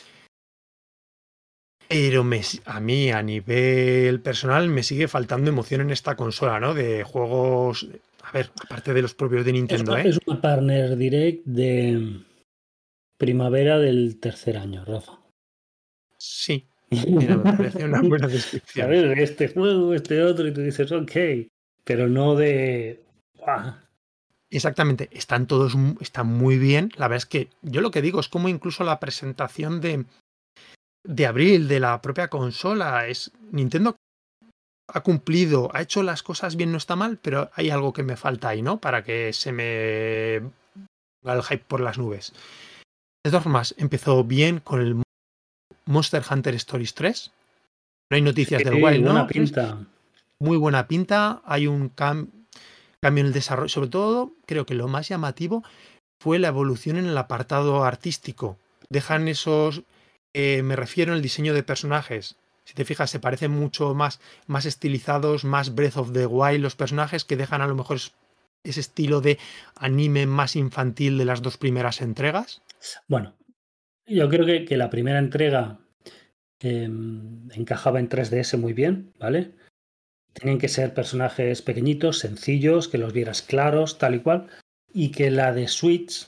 Pero me, a mí, a nivel personal, me sigue faltando emoción en esta consola, ¿no? De juegos, a ver, aparte de los propios de Es Nintendo, una, ¿eh? es una Partner Direct de primavera del tercer año, Rafa. Sí, mira, me parece una buena descripción. ¿Sabes? Este juego, este otro, y tú dices, ok, pero no de... ¡Buah! Exactamente, están todos, están muy bien. La verdad es que yo lo que digo es como incluso la presentación de, de abril de la propia consola es Nintendo ha cumplido, ha hecho las cosas bien, no está mal, pero hay algo que me falta ahí, ¿no? Para que se me va el hype por las nubes. De todas formas, empezó bien con el Monster Hunter Stories tres. No hay noticias del Sí, Wild, buena ¿no? pinta. Muy buena pinta. Hay un cam cambio en el desarrollo. Sobre todo, creo que lo más llamativo fue la evolución en el apartado artístico. Dejan esos, eh, me refiero al diseño de personajes. Si te fijas, se parecen mucho más, más estilizados, más Breath of the Wild los personajes, que dejan a lo mejor ese estilo de anime más infantil de las dos primeras entregas. Bueno, yo creo que, que la primera entrega eh, encajaba en tres D S muy bien, ¿vale? Tenían que ser personajes pequeñitos, sencillos, que los vieras claros, tal y cual, y que la de Switch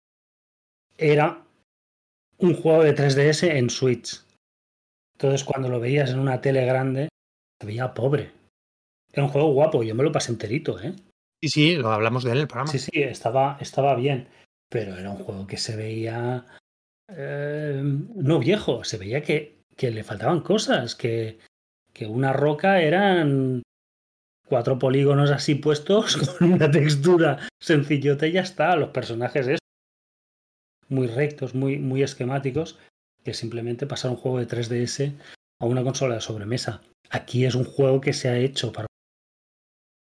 era un juego de tres D S en Switch. Entonces, cuando lo veías en una tele grande, se veía pobre. Era un juego guapo, yo me lo pasé enterito, ¿eh? Sí, sí, lo hablamos de él en el programa. Sí, sí, estaba, estaba bien, pero era un juego que se veía eh, no viejo, se veía que, que le faltaban cosas, que, que una roca eran cuatro polígonos así puestos con una textura sencillota y ya está. Los personajes es muy rectos, muy, muy esquemáticos, que simplemente pasar un juego de tres D S a una consola de sobremesa. Aquí es un juego que se ha hecho para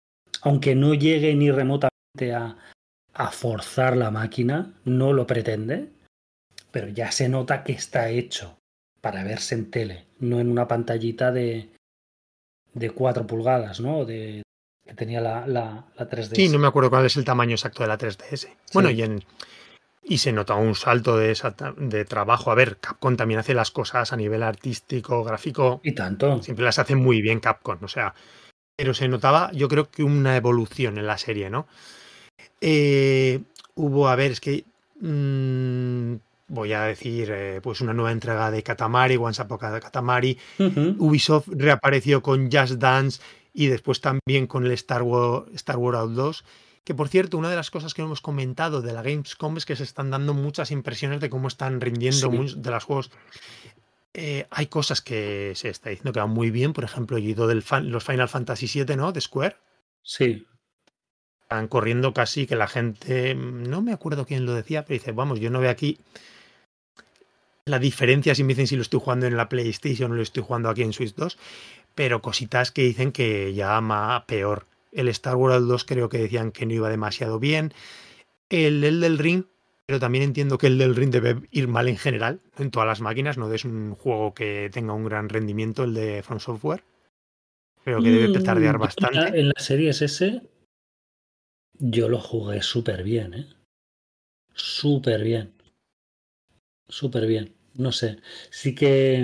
aunque no llegue ni remotamente a, a forzar la máquina, no lo pretende, pero ya se nota que está hecho para verse en tele, no en una pantallita de, de cuatro pulgadas, ¿no? De, que tenía la, la, la Sí, no tres D S. me acuerdo cuál es el tamaño exacto de la tres D S. Bueno, Sí. y en, y se nota un salto de, esa, de trabajo. A ver, Capcom también hace las cosas a nivel artístico, gráfico, Y tanto. siempre las hace muy bien Capcom, o sea, pero se notaba, yo creo que una evolución en la serie, ¿no? Eh, hubo, a ver, es que mmm, voy a decir, eh, pues una nueva entrega de Katamari, Once Upon a Katamari. Uh-huh. Ubisoft reapareció con Just Dance y después también con el Star Wars, Star Wars Outlaws. Que por cierto, una de las cosas que hemos comentado de la Gamescom es que se están dando muchas impresiones de cómo están rindiendo Sí. muchos de los juegos. Eh, hay cosas que se está diciendo que van muy bien, por ejemplo, yo he ido del fan, los Final Fantasy siete, ¿no? De Square. Sí. Están corriendo casi que la gente, no me acuerdo quién lo decía, pero dice, vamos, yo no veo aquí la diferencia si me dicen si lo estoy jugando en la PlayStation o lo estoy jugando aquí en Switch dos, pero cositas que dicen que ya va peor. El Star Wars dos creo que decían que no iba demasiado bien. El Elden Ring, pero también entiendo que el del Ring debe ir mal en general, en todas las máquinas, no es un juego que tenga un gran rendimiento el de From Software. Creo que debe petardear Mm, yo en la, bastante. en la Series S yo lo jugué súper bien, ¿eh? Súper bien. Súper bien. No sé. Sí que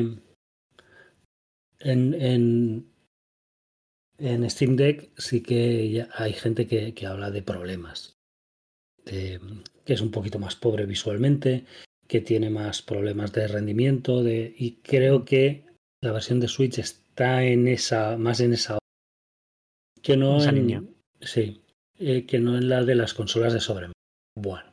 en, en, en Steam Deck sí que ya hay gente que, que habla de problemas. De, que es un poquito más pobre visualmente, que tiene más problemas de rendimiento. De, y creo que la versión de Switch está en esa, más en esa que En no esa línea. en. Sí. Eh, que no en la de las consolas de sobremesa. Bueno.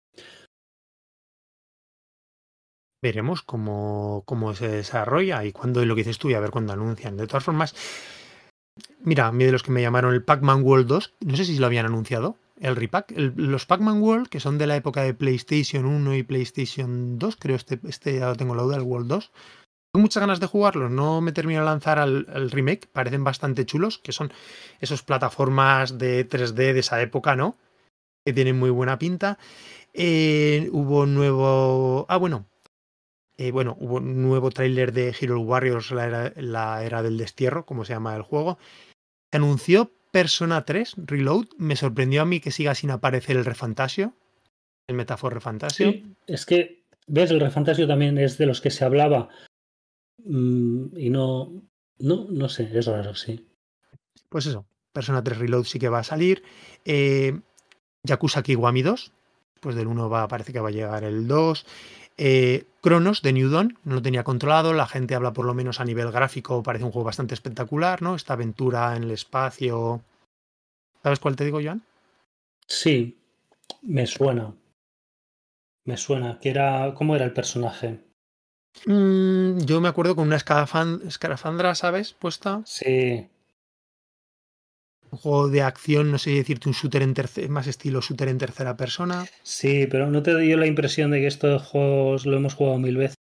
Veremos cómo, cómo se desarrolla y cuándo lo que dices tú y a ver cuándo anuncian. De todas formas, mira, a mí de los que me llamaron el Pac-Man World dos, no sé si lo habían anunciado, el repack. El, los Pac-Man World, que son de la época de PlayStation uno y PlayStation dos, creo este, este ya lo tengo la duda, el World dos. Tengo muchas ganas de jugarlos, no me termino de lanzar al, al remake, parecen bastante chulos, que son esos plataformas de tres D de esa época, ¿no? Que tienen muy buena pinta. Eh, hubo nuevo... Ah, bueno, Eh, bueno, hubo un nuevo tráiler de Hero Warriors, la era, la era del destierro, como se llama el juego. Se anunció Persona tres Reload. Me sorprendió a mí que siga sin aparecer el Refantasio, el Metafor Refantasio. Sí, es que, ves, el Refantasio también es de los que se hablaba mmm, y no, no, no sé, es raro, sí. Pues eso, Persona tres Reload sí que va a salir. Eh, Yakuza Kiwami dos, pues del uno va, parece que va a llegar el dos. Eh, Cronos de New Dawn, no lo tenía controlado, la gente habla por lo menos a nivel gráfico, parece un juego bastante espectacular, ¿no? Esta aventura en el espacio. ¿Sabes cuál te digo, Joan? Sí, me suena, me suena, que era, ¿cómo era el personaje? Mm, yo me acuerdo con una escafan- escarafandra, ¿sabes? Puesta. Sí, Un juego de acción, no sé decirte un shooter en tercera, más estilo shooter en tercera persona. sí, pero ¿no te dio la impresión de que estos juegos lo hemos jugado mil veces?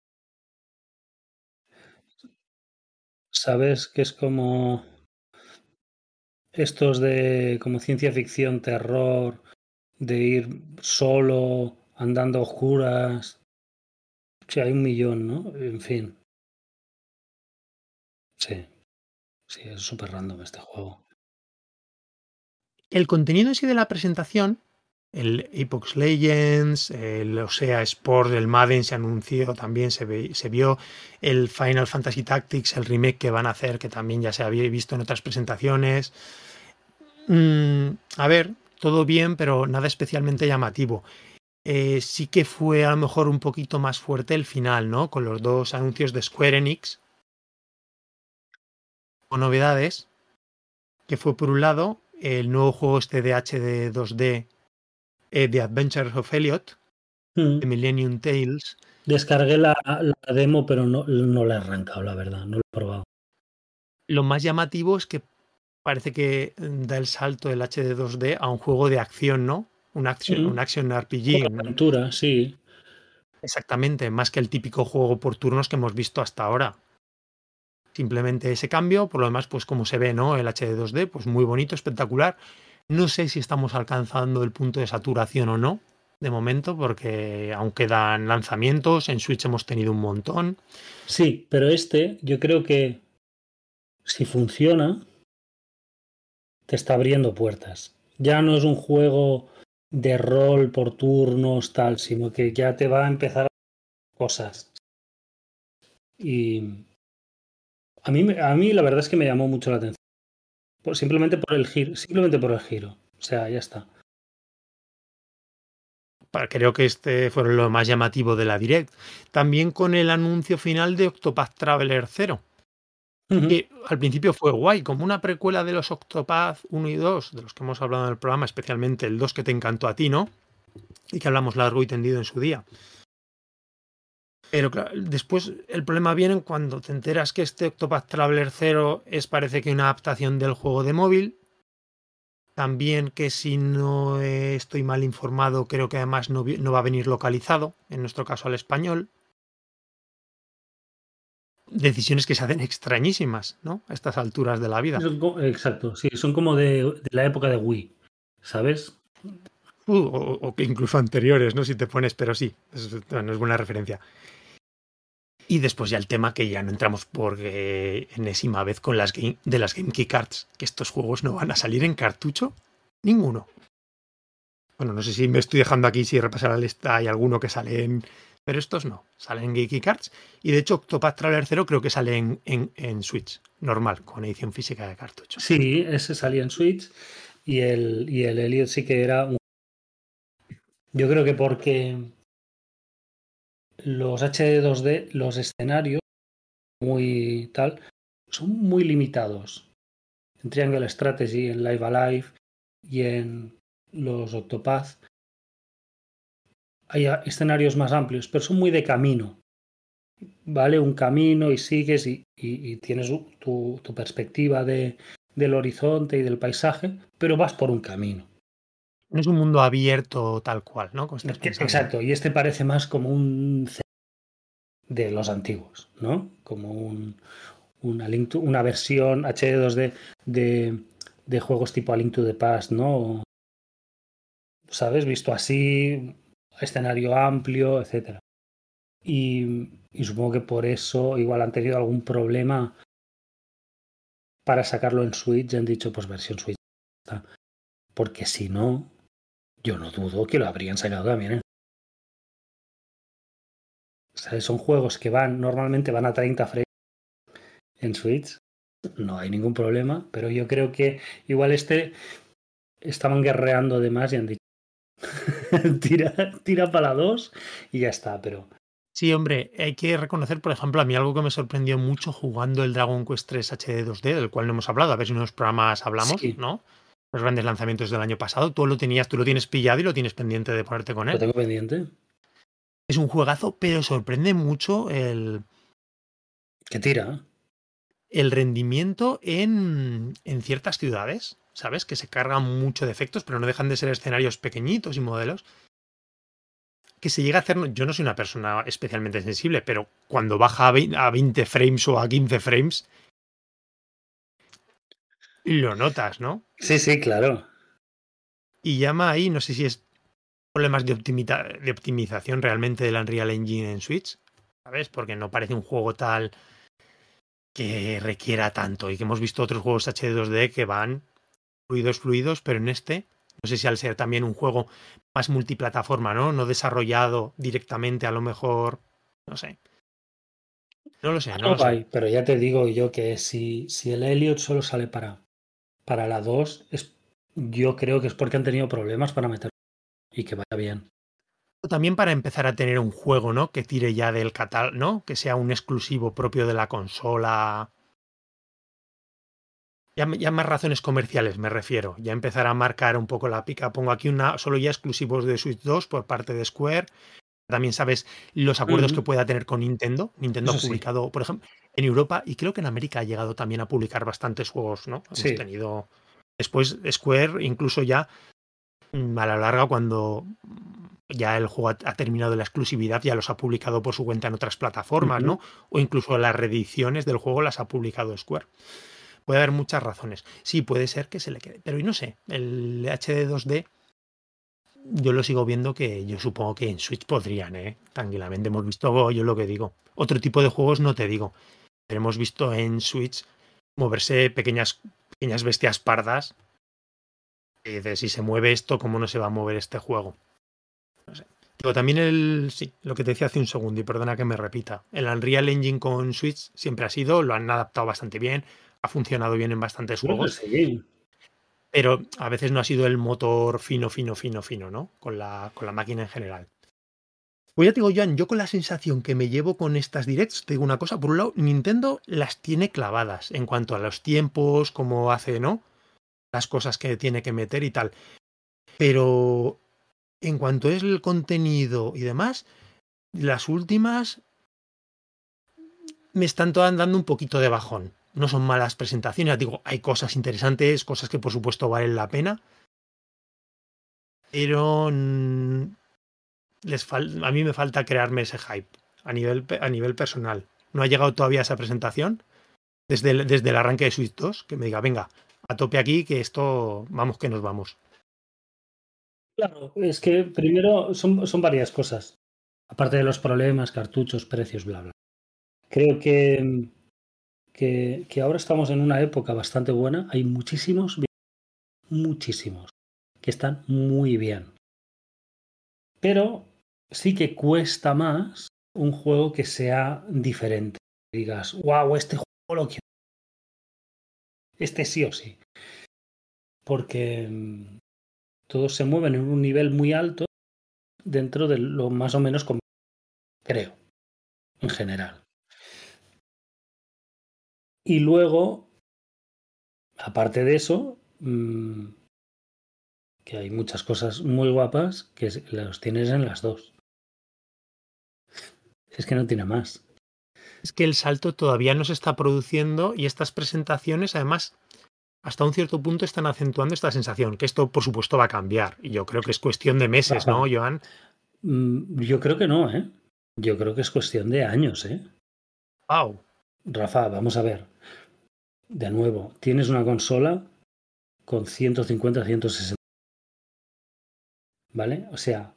¿Sabes? Que es como estos de como ciencia ficción, terror, de ir solo, andando a oscuras. Sí, hay un millón, ¿no? En fin, sí, sí, es súper random este juego. El contenido en sí de la presentación, el Apex Legends, el Osea Sport, el Madden se anunció, también se, ve, se vio el Final Fantasy Tactics, el remake que van a hacer, que también ya se había visto en otras presentaciones. Mm, a ver, todo bien, pero nada especialmente llamativo. Eh, sí que fue a lo mejor un poquito más fuerte el final, ¿no? Con los dos anuncios de Square Enix o novedades, que fue por un lado el nuevo juego este de H D dos D, eh, The Adventures of Elliot, Mm. de Millennium Tales. Descargué la, la demo, pero no, no la he arrancado, la verdad, no lo he probado. Lo más llamativo es que parece que da el salto del H D dos D a un juego de acción, ¿no? Un action, Mm. un action R P Juego G. de Un, aventura, sí. exactamente, más que el típico juego por turnos que hemos visto hasta ahora. Simplemente ese cambio, por lo demás, pues como se ve, ¿no? El H D dos D, pues muy bonito, espectacular. No sé si estamos alcanzando el punto de saturación o no, de momento, porque aún quedan lanzamientos, en Switch hemos tenido un montón. Sí, pero este yo creo que si funciona, te está abriendo puertas. Ya no es un juego de rol por turnos, tal, sino que ya te va a empezar a cosas. Y a mí, a mí la verdad es que me llamó mucho la atención. Por, simplemente por el giro, simplemente por el giro. O sea, ya está. Creo que este fue lo más llamativo de la Direct. También con el anuncio final de Octopath Traveler cero. Uh-huh. Que al principio fue guay, como una precuela de los Octopath uno y dos, de los que hemos hablado en el programa, especialmente el dos que te encantó a ti, ¿no? Y que hablamos largo y tendido en su día. Pero claro, después el problema viene cuando te enteras que este Octopath Traveler cero es, parece que, una adaptación del juego de móvil. También que, si no estoy mal informado, creo que además no, no va a venir localizado, en nuestro caso al español. Decisiones que se hacen extrañísimas, ¿no? A estas alturas de la vida. Son, exacto, sí, son como de, de la época de Wii, ¿sabes? Uh, o, o que incluso anteriores, ¿no? Si te pones, pero sí, es, no es buena referencia. Y después ya el tema que ya no entramos por eh, enésima vez con las game, de las Game Key Cards, que estos juegos no van a salir en cartucho, ninguno. Bueno, no sé si me estoy dejando aquí, si repasar la lista hay alguno que sale en... Pero estos no, salen en Game Key Cards. Y de hecho Octopath Traveler cero creo que sale en, en, en Switch, normal, con edición física de cartucho. Sí, ese salía en Switch y el, y el Elliot sí que era un... Yo creo que porque los H D dos D, los escenarios, muy tal, son muy limitados. En Triangle Strategy, en Live Alive y en los Octopath hay escenarios más amplios, pero son muy de camino. ¿Vale? Un camino y sigues y, y, y tienes tu, tu perspectiva de, del horizonte y del paisaje, pero vas por un camino. No es un mundo abierto tal cual, ¿no? Como estás pensando. Exacto, y este parece más como un de los antiguos, ¿no? Como un, una, link to, una versión H D dos D de, de juegos tipo A Link to the Past, ¿no? ¿Sabes? Visto así, escenario amplio, etcétera. Y, y supongo que por eso igual han tenido algún problema para sacarlo en Switch. Han dicho, pues versión Switch. Porque si no, yo no dudo que lo habrían sacado también. ¿eh? ¿Sabes? Son juegos que van, normalmente van a treinta frames en Switch. No hay ningún problema, pero yo creo que igual este estaban guerreando de más y han dicho tira, tira para la dos y ya está, pero... Sí, hombre, hay que reconocer, por ejemplo, a mí algo que me sorprendió mucho jugando el Dragon Quest tres H D dos D, del cual no hemos hablado, a ver si en unos programas hablamos, Sí, ¿no? Los grandes lanzamientos del año pasado, tú lo tenías, tú lo tienes pillado y lo tienes pendiente de ponerte con lo él. tengo pendiente. Es un juegazo, pero sorprende mucho el, Que tira. el rendimiento en, en ciertas ciudades, ¿sabes? Que se cargan mucho de efectos, pero no dejan de ser escenarios pequeñitos y modelos. Que se llega a hacer, yo no soy una persona especialmente sensible, pero cuando baja a veinte frames o a quince frames, lo notas, ¿no? Sí, sí, claro. Y llama ahí, no sé si es problemas de, optimita, de optimización realmente del Unreal Engine en Switch, ¿sabes? Porque no parece un juego tal que requiera tanto y que hemos visto otros juegos H D dos D que van fluidos, fluidos, pero en este, no sé si al ser también un juego más multiplataforma, ¿no? No desarrollado directamente, a lo mejor, no sé. No lo sé, no No lo sé. hay, pero ya te digo yo que si, si el Elliot solo sale para, para la dos, es, yo creo que es porque han tenido problemas para meterlo y que vaya bien. También para empezar a tener un juego, ¿no? Que tire ya del catálogo, ¿no? Que sea un exclusivo propio de la consola. Ya, ya más razones comerciales me refiero. Ya empezar a marcar un poco la pica. Pongo aquí una solo ya exclusivos de Switch dos por parte de Square. También sabes los acuerdos que Mm-hmm. pueda tener con Nintendo. Nintendo ha Eso sí, publicado, por ejemplo, en Europa y creo que en América ha llegado también a publicar bastantes juegos, ¿no? Hemos sí. tenido después Square, incluso ya a la larga, cuando ya el juego ha, ha terminado la exclusividad, ya los ha publicado por su cuenta en otras plataformas, Ujú. ¿no? O incluso las reediciones del juego las ha publicado Square. Puede haber muchas razones. Sí, puede ser que se le quede. Pero y no sé, el H D dos D yo lo sigo viendo que yo supongo que en Switch podrían, ¿eh? Tranquilamente. Hemos visto, yo lo que digo. Otro tipo de juegos no te digo. Pero hemos visto en Switch moverse pequeñas, pequeñas bestias pardas. Y dices, si se mueve esto, ¿cómo no se va a mover este juego? No sé. Pero también el, sí, lo que te decía hace un segundo, y perdona que me repita, el Unreal Engine con Switch siempre ha sido, lo han adaptado bastante bien, ha funcionado bien en bastantes Creo que juegos, sí. pero a veces no ha sido el motor fino, fino, fino, fino, ¿no? Con la, con la máquina en general. Pues ya te digo, Joan, yo con la sensación que me llevo con estas directs, te digo una cosa, por un lado, Nintendo las tiene clavadas en cuanto a los tiempos, cómo hace, ¿no? Las cosas que tiene que meter y tal. Pero en cuanto es el contenido y demás, las últimas me están todas dando un poquito de bajón. No son malas presentaciones, digo, hay cosas interesantes, cosas que por supuesto valen la pena, pero les fal a mí me falta crearme ese hype a nivel, a nivel personal. No ha llegado todavía esa presentación desde el, desde el arranque de Switch dos, que me diga, venga, a tope aquí, que esto, vamos que nos vamos. Claro, es que primero son, son varias cosas. Aparte de los problemas, cartuchos, precios, bla, bla. Creo que, que, que ahora estamos en una época bastante buena. Hay muchísimos, muchísimos, que están muy bien. Pero sí que cuesta más un juego que sea diferente. Digas, wow, este juego lo quiero. Este sí o sí. Porque mm, todos se mueven en un nivel muy alto dentro de lo más o menos como creo, en general. Y luego, aparte de eso, mmm, que hay muchas cosas muy guapas que los tienes en las dos. Es que no tiene más. Es que el salto todavía no se está produciendo y estas presentaciones, además, hasta un cierto punto están acentuando esta sensación, que esto por supuesto va a cambiar. Y yo creo que es cuestión de meses, Rafa, ¿no, Joan? mmm, yo creo que no, ¿eh? Yo creo que es cuestión de años, ¿eh? Wow. Rafa, vamos a ver. De nuevo, tienes una consola con ciento cincuenta, ciento sesenta, ¿vale? O sea,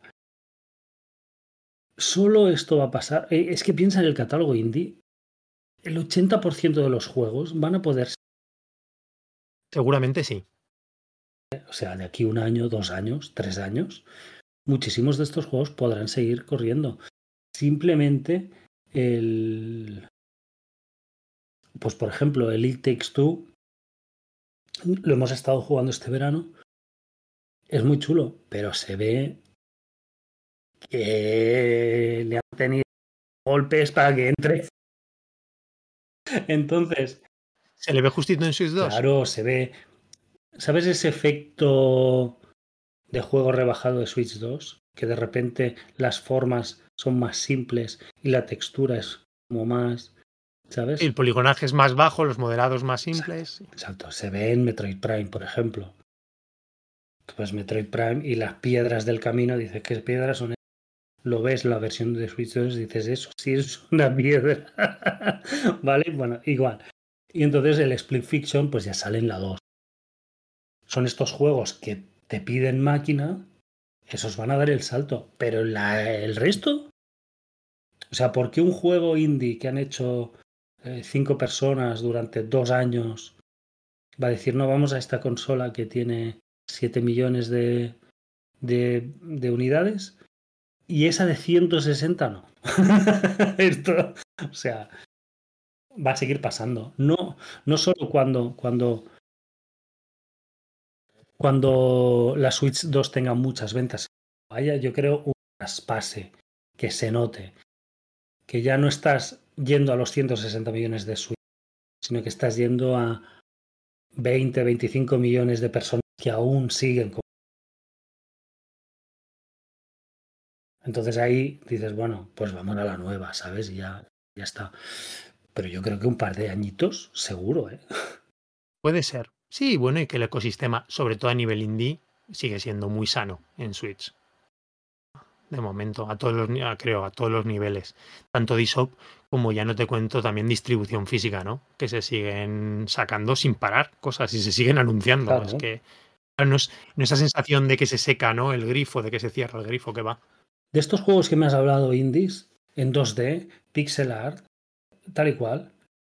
solo esto va a pasar. Es que piensa en el catálogo indie. El ochenta por ciento de los juegos van a poder. Seguramente sí. O sea, de aquí un año, dos años, tres años, muchísimos de estos juegos podrán seguir corriendo. Simplemente el. Pues por ejemplo, el It Takes Two lo hemos estado jugando este verano. Es muy chulo, pero se ve que le han tenido golpes para que entre. Entonces, ¿Se le ve justito en Switch dos? claro, se ve. ¿Sabes ese efecto de juego rebajado de Switch dos? Que de repente las formas son más simples y la textura es como más, ¿sabes? El poligonaje es más bajo, los modelados más Exacto, simples. exacto. Se ve en Metroid Prime, por ejemplo. Tú ves Metroid Prime y las piedras del camino, dices, ¿qué piedras son? Lo ves la versión de Switch dos y dices, eso sí es una piedra. ¿Vale? Bueno, igual. Y entonces el Split Fiction pues ya sale en la dos. Son estos juegos que te piden máquina, esos van a dar el salto. Pero la, el resto, o sea, ¿por qué un juego indie que han hecho eh, cinco personas durante dos años va a decir, no, vamos a esta consola que tiene siete millones de, de, de unidades y esa de ciento sesenta no? Esto, o sea, va a seguir pasando. No, no solo cuando, cuando, cuando la Switch dos tenga muchas ventas. Vaya, yo creo un traspase que se note que ya no estás yendo a los ciento sesenta millones de Switch, sino que estás yendo a veinte, veinticinco millones de personas que aún siguen con. Entonces ahí dices, bueno, pues vamos a la nueva, ¿sabes? Y ya, ya está. Pero yo creo que un par de añitos, seguro, ¿eh? Puede ser. Sí, bueno, y que el ecosistema, sobre todo a nivel indie, sigue siendo muy sano en Switch. de momento, a todos los, creo, a todos los niveles, tanto de eShop como ya no te cuento también distribución física, ¿no? Que se siguen sacando sin parar cosas y se siguen anunciando. Claro. Es que no es, no esa sensación de que se seca, ¿no? El grifo, de que se cierra el grifo, que va. De estos juegos que me has hablado, indies, en dos D, pixel art, tal y cual,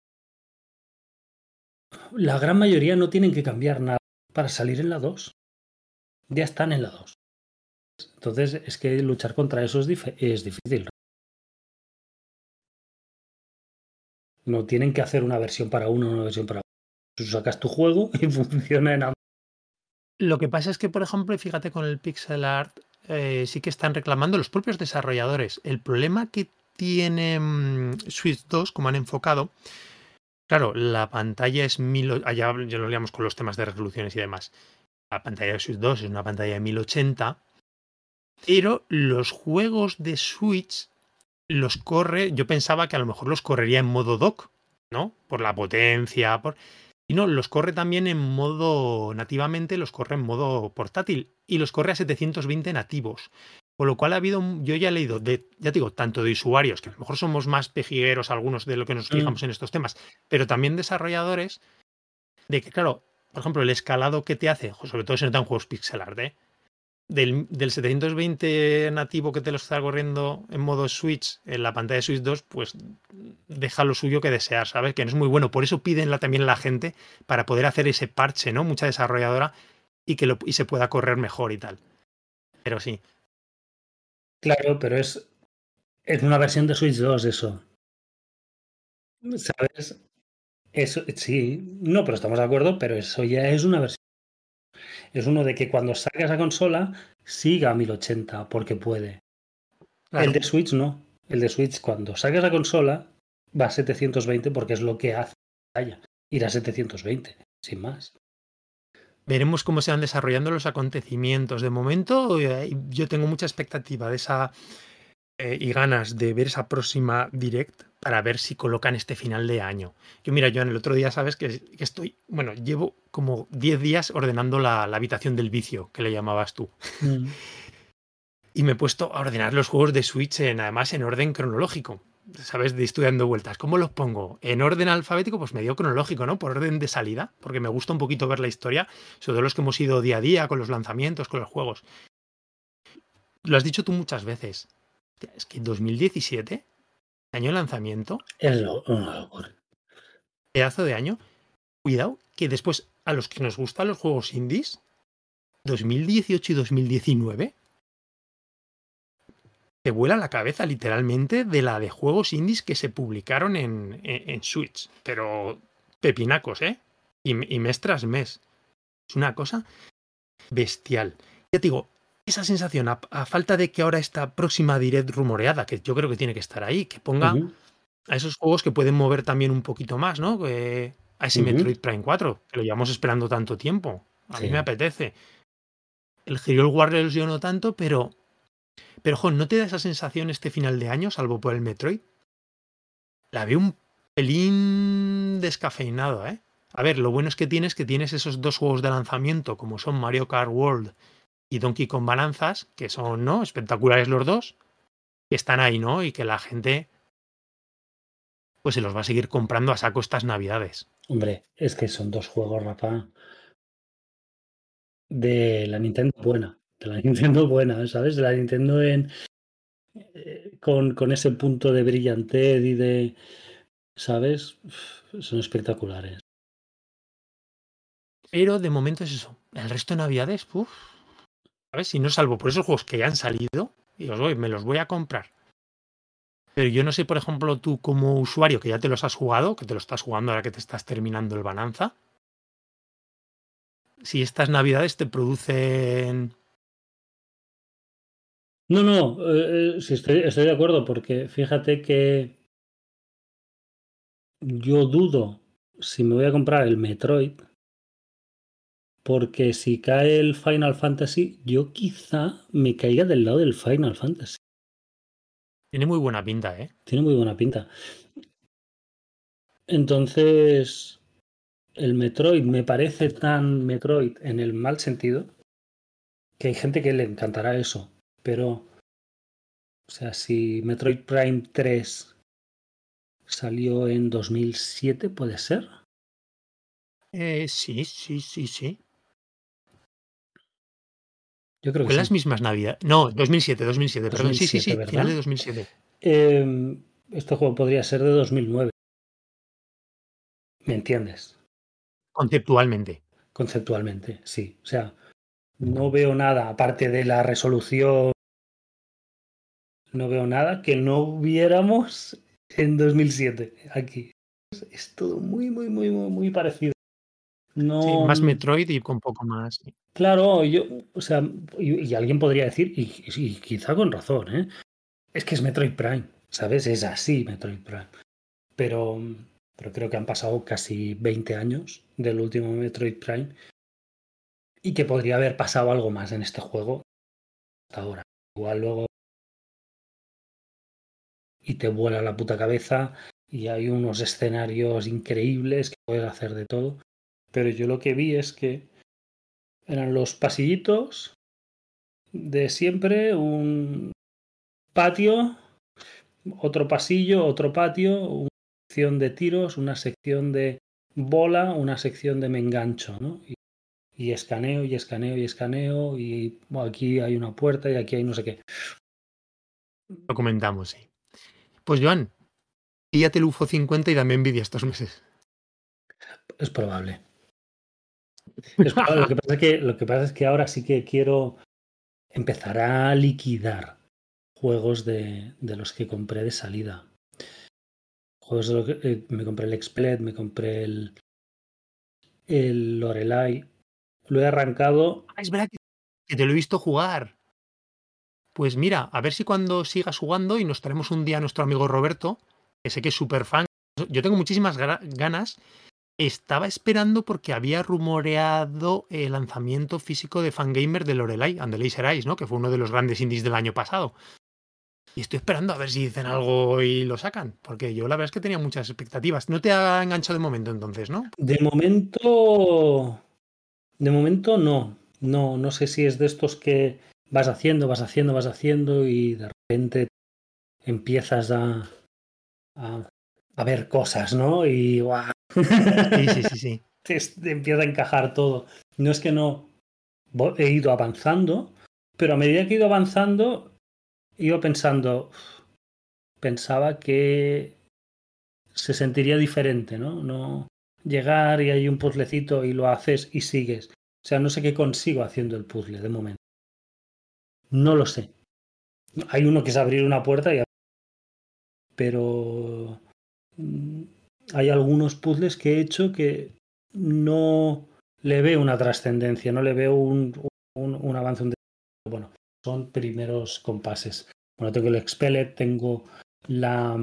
la gran mayoría no tienen que cambiar nada para salir en la dos. Ya están en la dos. Entonces es que luchar contra eso es, dif- es difícil. No tienen que hacer una versión para uno, una versión para otro. Tú sacas tu juego y funciona en ambos. Lo que pasa es que, por ejemplo, fíjate con el pixel art, eh, sí que están reclamando los propios desarrolladores. El problema que tiene mm, Switch dos, como han enfocado, claro, la pantalla es mil, allá ya lo leíamos con los temas de resoluciones y demás. La pantalla de Switch dos es una pantalla de mil ochenta, pero los juegos de Switch los corre, yo pensaba que a lo mejor los correría en modo dock, ¿no? Por la potencia, por... Y no, los corre también en modo, nativamente los corre en modo portátil y los corre a setecientos veinte nativos. Con lo cual ha habido, yo ya he leído, de, ya te digo, tanto de usuarios, que a lo mejor somos más pejigueros algunos de lo que nos Mm. fijamos en estos temas, pero también desarrolladores, de que, claro, por ejemplo, el escalado que te hace, sobre todo se nota en juegos pixel art, ¿eh? Del, del setecientos veinte nativo que te lo está corriendo en modo Switch, en la pantalla de Switch dos, pues deja lo suyo que desear, ¿sabes? Que no es muy bueno. Por eso piden la, también la gente para poder hacer ese parche, ¿no? Mucha desarrolladora y que lo, y se pueda correr mejor y tal. Pero sí. Claro, pero es, es una versión de Switch dos eso. ¿Sabes? Eso, sí, no, pero estamos de acuerdo, pero eso ya es una versión. Es uno de que cuando saque esa consola siga a mil ochenta porque puede. El Claro. de Switch no. El de Switch cuando saque esa consola va a setecientos veinte porque es lo que hace la pantalla. Ir a setecientos veinte, sin más. Veremos cómo se van desarrollando los acontecimientos. De momento, eh, yo tengo mucha expectativa de esa eh, y ganas de ver esa próxima Direct para ver si colocan este final de año. Yo, mira, Joan, el otro día sabes que, que estoy, bueno, llevo como diez días ordenando la, la habitación del vicio, que le llamabas tú. Mm. Y me he puesto a ordenar los juegos de Switch, en, además en orden cronológico. ¿Sabes? De estoy dando vueltas. ¿Cómo los pongo? En orden alfabético, pues medio cronológico, ¿no? Por orden de salida, porque me gusta un poquito ver la historia, sobre todo los que hemos ido día a día, con los lanzamientos, con los juegos. Lo has dicho tú muchas veces. Es que dos mil diecisiete, año de lanzamiento, Es lo, una locura. pedazo de año. Cuidado, que después, a los que nos gustan los juegos indies, dos mil dieciocho y dos mil diecinueve, te vuela la cabeza literalmente de la de juegos indies que se publicaron en, en, en Switch. Pero pepinacos, ¿eh? Y, y mes tras mes. Es una cosa bestial. Ya te digo, esa sensación, a, a falta de que ahora esta próxima Direct rumoreada, que yo creo que tiene que estar ahí, que ponga Uh-huh. a esos juegos que pueden mover también un poquito más, ¿no? Que a ese Uh-huh. Metroid Prime cuatro, que lo llevamos esperando tanto tiempo. A Sí. mí me apetece. El Hyrule Warriors yo no tanto, pero... Pero, jo, ¿no te da esa sensación este final de año, salvo por el Metroid? La veo un pelín descafeinado, ¿eh? A ver, lo bueno es que tienes que tienes esos dos juegos de lanzamiento, como son Mario Kart World y Donkey Kong Balanzas, que son, ¿no? Espectaculares los dos, que están ahí, ¿no? Y que la gente, pues se los va a seguir comprando a saco estas navidades. Hombre, es que son dos juegos, Rafa, de la Nintendo buena. De la Nintendo buena, ¿sabes? De la Nintendo en, eh, con, con ese punto de brillantez y de, ¿sabes? Uf, son espectaculares. Pero de momento es eso. El resto de navidades, uff, ¿sabes? Si no salvo por esos juegos que ya han salido, y os voy, me los voy a comprar. Pero yo no sé, por ejemplo, tú como usuario que ya te los has jugado, que te lo estás jugando ahora que te estás terminando el Bonanza, si estas navidades te producen... No, no, eh, eh, sí estoy, estoy de acuerdo, porque fíjate que yo dudo si me voy a comprar el Metroid, porque si cae el Final Fantasy, yo quizá me caiga del lado del Final Fantasy. Tiene muy buena pinta, ¿eh? Tiene muy buena pinta. Entonces, el Metroid me parece tan Metroid en el mal sentido que hay gente que le encantará eso, pero sea, si Metroid Prime tres salió en dos mil siete, ¿puede ser? Eh, sí, sí, sí, sí. Yo creo que Fue en sí. las mismas navidades. No, dos mil siete, dos mil siete, perdón. Sí, sí, dos mil siete, sí, final de ¿verdad? dos mil siete. Eh, este juego podría ser de dos mil nueve. ¿Me entiendes? Conceptualmente. Conceptualmente, sí. O sea, no veo nada, aparte de la resolución, no veo nada que no viéramos en dos mil siete aquí. Es, es todo muy, muy, muy, muy, muy parecido. Sí, No, más Metroid y con poco más. Sí. claro, yo, o sea, y, y alguien podría decir, y, y quizá con razón, ¿eh? Es que es Metroid Prime, ¿sabes? Es así Metroid Prime. Pero, pero creo que han pasado casi veinte años del último Metroid Prime y que podría haber pasado algo más en este juego hasta ahora. Igual luego y te vuela la puta cabeza y hay unos escenarios increíbles que puedes hacer de todo. Pero yo lo que vi es que eran los pasillitos de siempre, un patio, otro pasillo, otro patio, una sección de tiros, una sección de bola, una sección de me engancho, ¿no? Y, y escaneo y escaneo y escaneo y bueno, aquí hay una puerta y aquí hay no sé qué. Lo comentamos, sí. Pues Joan, píllate el U F O cincuenta y dame envidia estos meses. Es probable. Es probable. Lo que pasa es que, lo que pasa es que ahora sí que quiero empezar a liquidar juegos de, de los que compré de salida. Juegos de los que eh, me compré el Explet, me compré el, el Lorelai. Lo he arrancado. Ah, es verdad que que te lo he visto jugar. Pues mira, a ver si cuando sigas jugando y nos traemos un día a nuestro amigo Roberto, que sé que es súper fan. Yo tengo muchísimas gra- ganas. Estaba esperando porque había rumoreado el lanzamiento físico de Fangamer de Lorelai and the Laser Eyes, ¿no? Que fue uno de los grandes indies del año pasado. Y estoy esperando a ver si dicen algo y lo sacan, porque yo la verdad es que tenía muchas expectativas. No te ha enganchado de momento entonces, ¿no? De momento. De momento no. No, no sé si es de estos que vas haciendo, vas haciendo, vas haciendo y de repente empiezas a, a, a ver cosas, ¿no? Y ¡guau! Sí, sí, sí, sí. te, te empieza a encajar todo. No es que no he ido avanzando, pero a medida que he ido avanzando, he ido pensando, pensaba que se sentiría diferente, ¿no? No llegar y hay un puzzlecito y lo haces y sigues. O sea, no sé qué consigo haciendo el puzzle de momento. No lo sé. Hay uno que es abrir una puerta, y... pero mm, hay algunos puzzles que he hecho que no le veo una trascendencia, no le veo un, un, un avance. Un... Bueno, son primeros compases. Bueno, tengo el Expellet, tengo la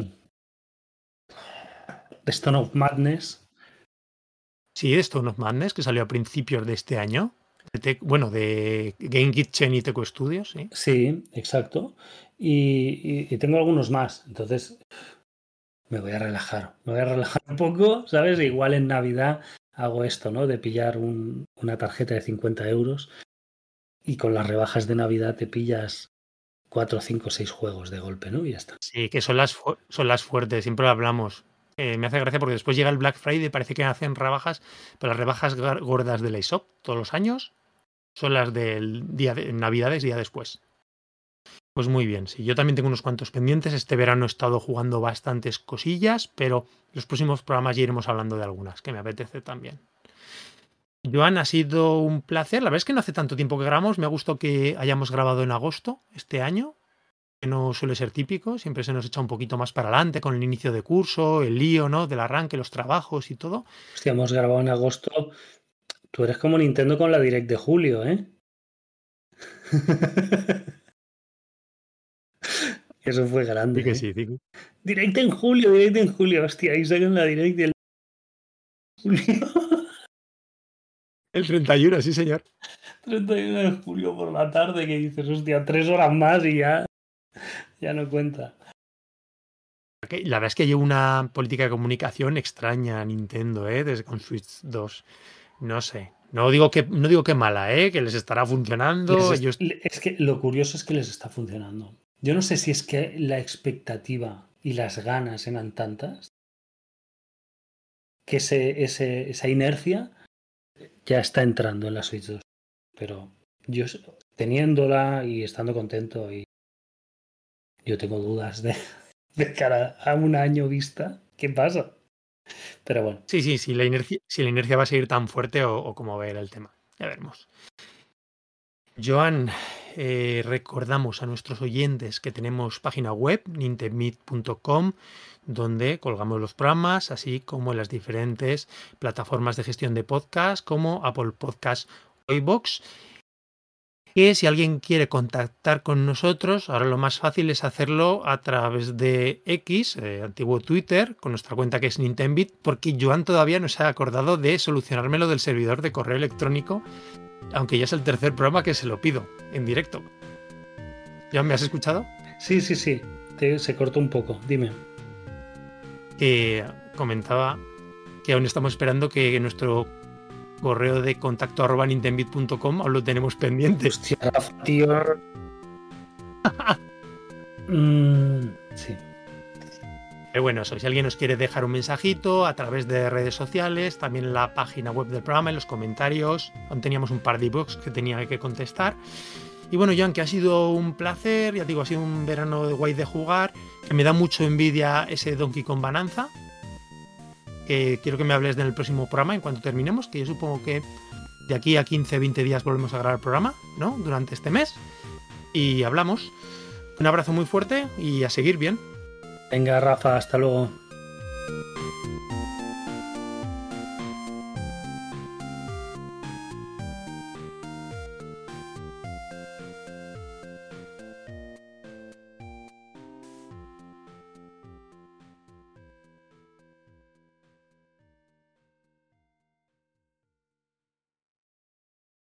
Stone of Madness. Sí, de Stone of Madness, que salió a principios de este año. De Tec- bueno, de Game Kitchen y Teco Studios, sí. Sí, exacto. Y, y, y tengo algunos más. Entonces, me voy a relajar. Me voy a relajar un poco, ¿sabes? Igual en Navidad hago esto, ¿no? De pillar un, una tarjeta de cincuenta euros y con las rebajas de Navidad te pillas cuatro, cinco, seis juegos de golpe, ¿no? Y ya está. Sí, que son las, fu- son las fuertes, siempre lo hablamos. Eh, me hace gracia porque después llega el Black Friday, parece que hacen rebajas, pero las rebajas gar- gordas de la ISOP todos los años son las del día de Navidades, día después. Pues muy bien, sí, yo también tengo unos cuantos pendientes. Este verano he estado jugando bastantes cosillas, pero los próximos programas ya iremos hablando de algunas, que me apetece también. Joan, ha sido un placer. La verdad es que no hace tanto tiempo que grabamos. Me ha gustado que hayamos grabado en agosto este año, que no suele ser típico. Siempre se nos echa un poquito más para adelante con el inicio de curso, el lío, ¿no? Del arranque, los trabajos y todo. Hostia, hemos grabado en agosto. Tú eres como Nintendo con la Direct de julio, ¿eh? Eso fue grande, Sí que ¿eh? sí, sí. Direct en julio, Direct en julio. Hostia, ahí sacan la Direct del julio. El treinta y uno, sí, señor. treinta y uno de julio por la tarde que dices, hostia, tres horas más y ya, ya no cuenta. Que La verdad es que lleva una política de comunicación extraña Nintendo, ¿eh? Desde con Switch dos. No sé. No digo que, no digo que mala, ¿eh? Que les estará Les funcionando. est- Ellos es que lo curioso es que les está funcionando. Yo no sé si es que la expectativa y las ganas eran tantas que ese, ese, esa inercia ya está entrando en la Switch dos. Pero yo teniéndola y estando contento, y yo tengo dudas de, de cara a un año vista, ¿qué pasa? Pero bueno. Sí, sí, sí, la inercia, si la inercia va a seguir tan fuerte o, o cómo va a ir el tema. Ya veremos. Joan, eh, recordamos a nuestros oyentes que tenemos página web, nintendmeet punto com, donde colgamos los programas, así como en las diferentes plataformas de gestión de podcast, como Apple Podcast o iVoox. Que si alguien quiere contactar con nosotros, ahora lo más fácil es hacerlo a través de X, eh, antiguo Twitter, con nuestra cuenta que es Nintendbit, porque Joan todavía no se ha acordado de solucionarme lo del servidor de correo electrónico, aunque ya es el tercer programa que se lo pido en directo. ¿Ya me has escuchado? Sí, sí, sí. Te, se cortó un poco. Dime. Que comentaba que aún estamos esperando que nuestro correo de contacto arroba nintendbit punto com aún lo tenemos pendiente. Hostia, Rafa, tío. mm, sí. Pero bueno, eso, si alguien nos quiere dejar un mensajito a través de redes sociales, también en la página web del programa, en los comentarios, aún teníamos un par de e-books que tenía que contestar. Y bueno, Joan, que ha sido un placer, ya te digo, ha sido un verano de guay de jugar, que me da mucho envidia ese Donkey Kong Bonanza, que quiero que me hables en el próximo programa en cuanto terminemos, que yo supongo que de aquí a quince, veinte días volvemos a grabar el programa, ¿no? Durante este mes, y hablamos. Un abrazo muy fuerte y a seguir bien. Venga, Rafa, hasta luego.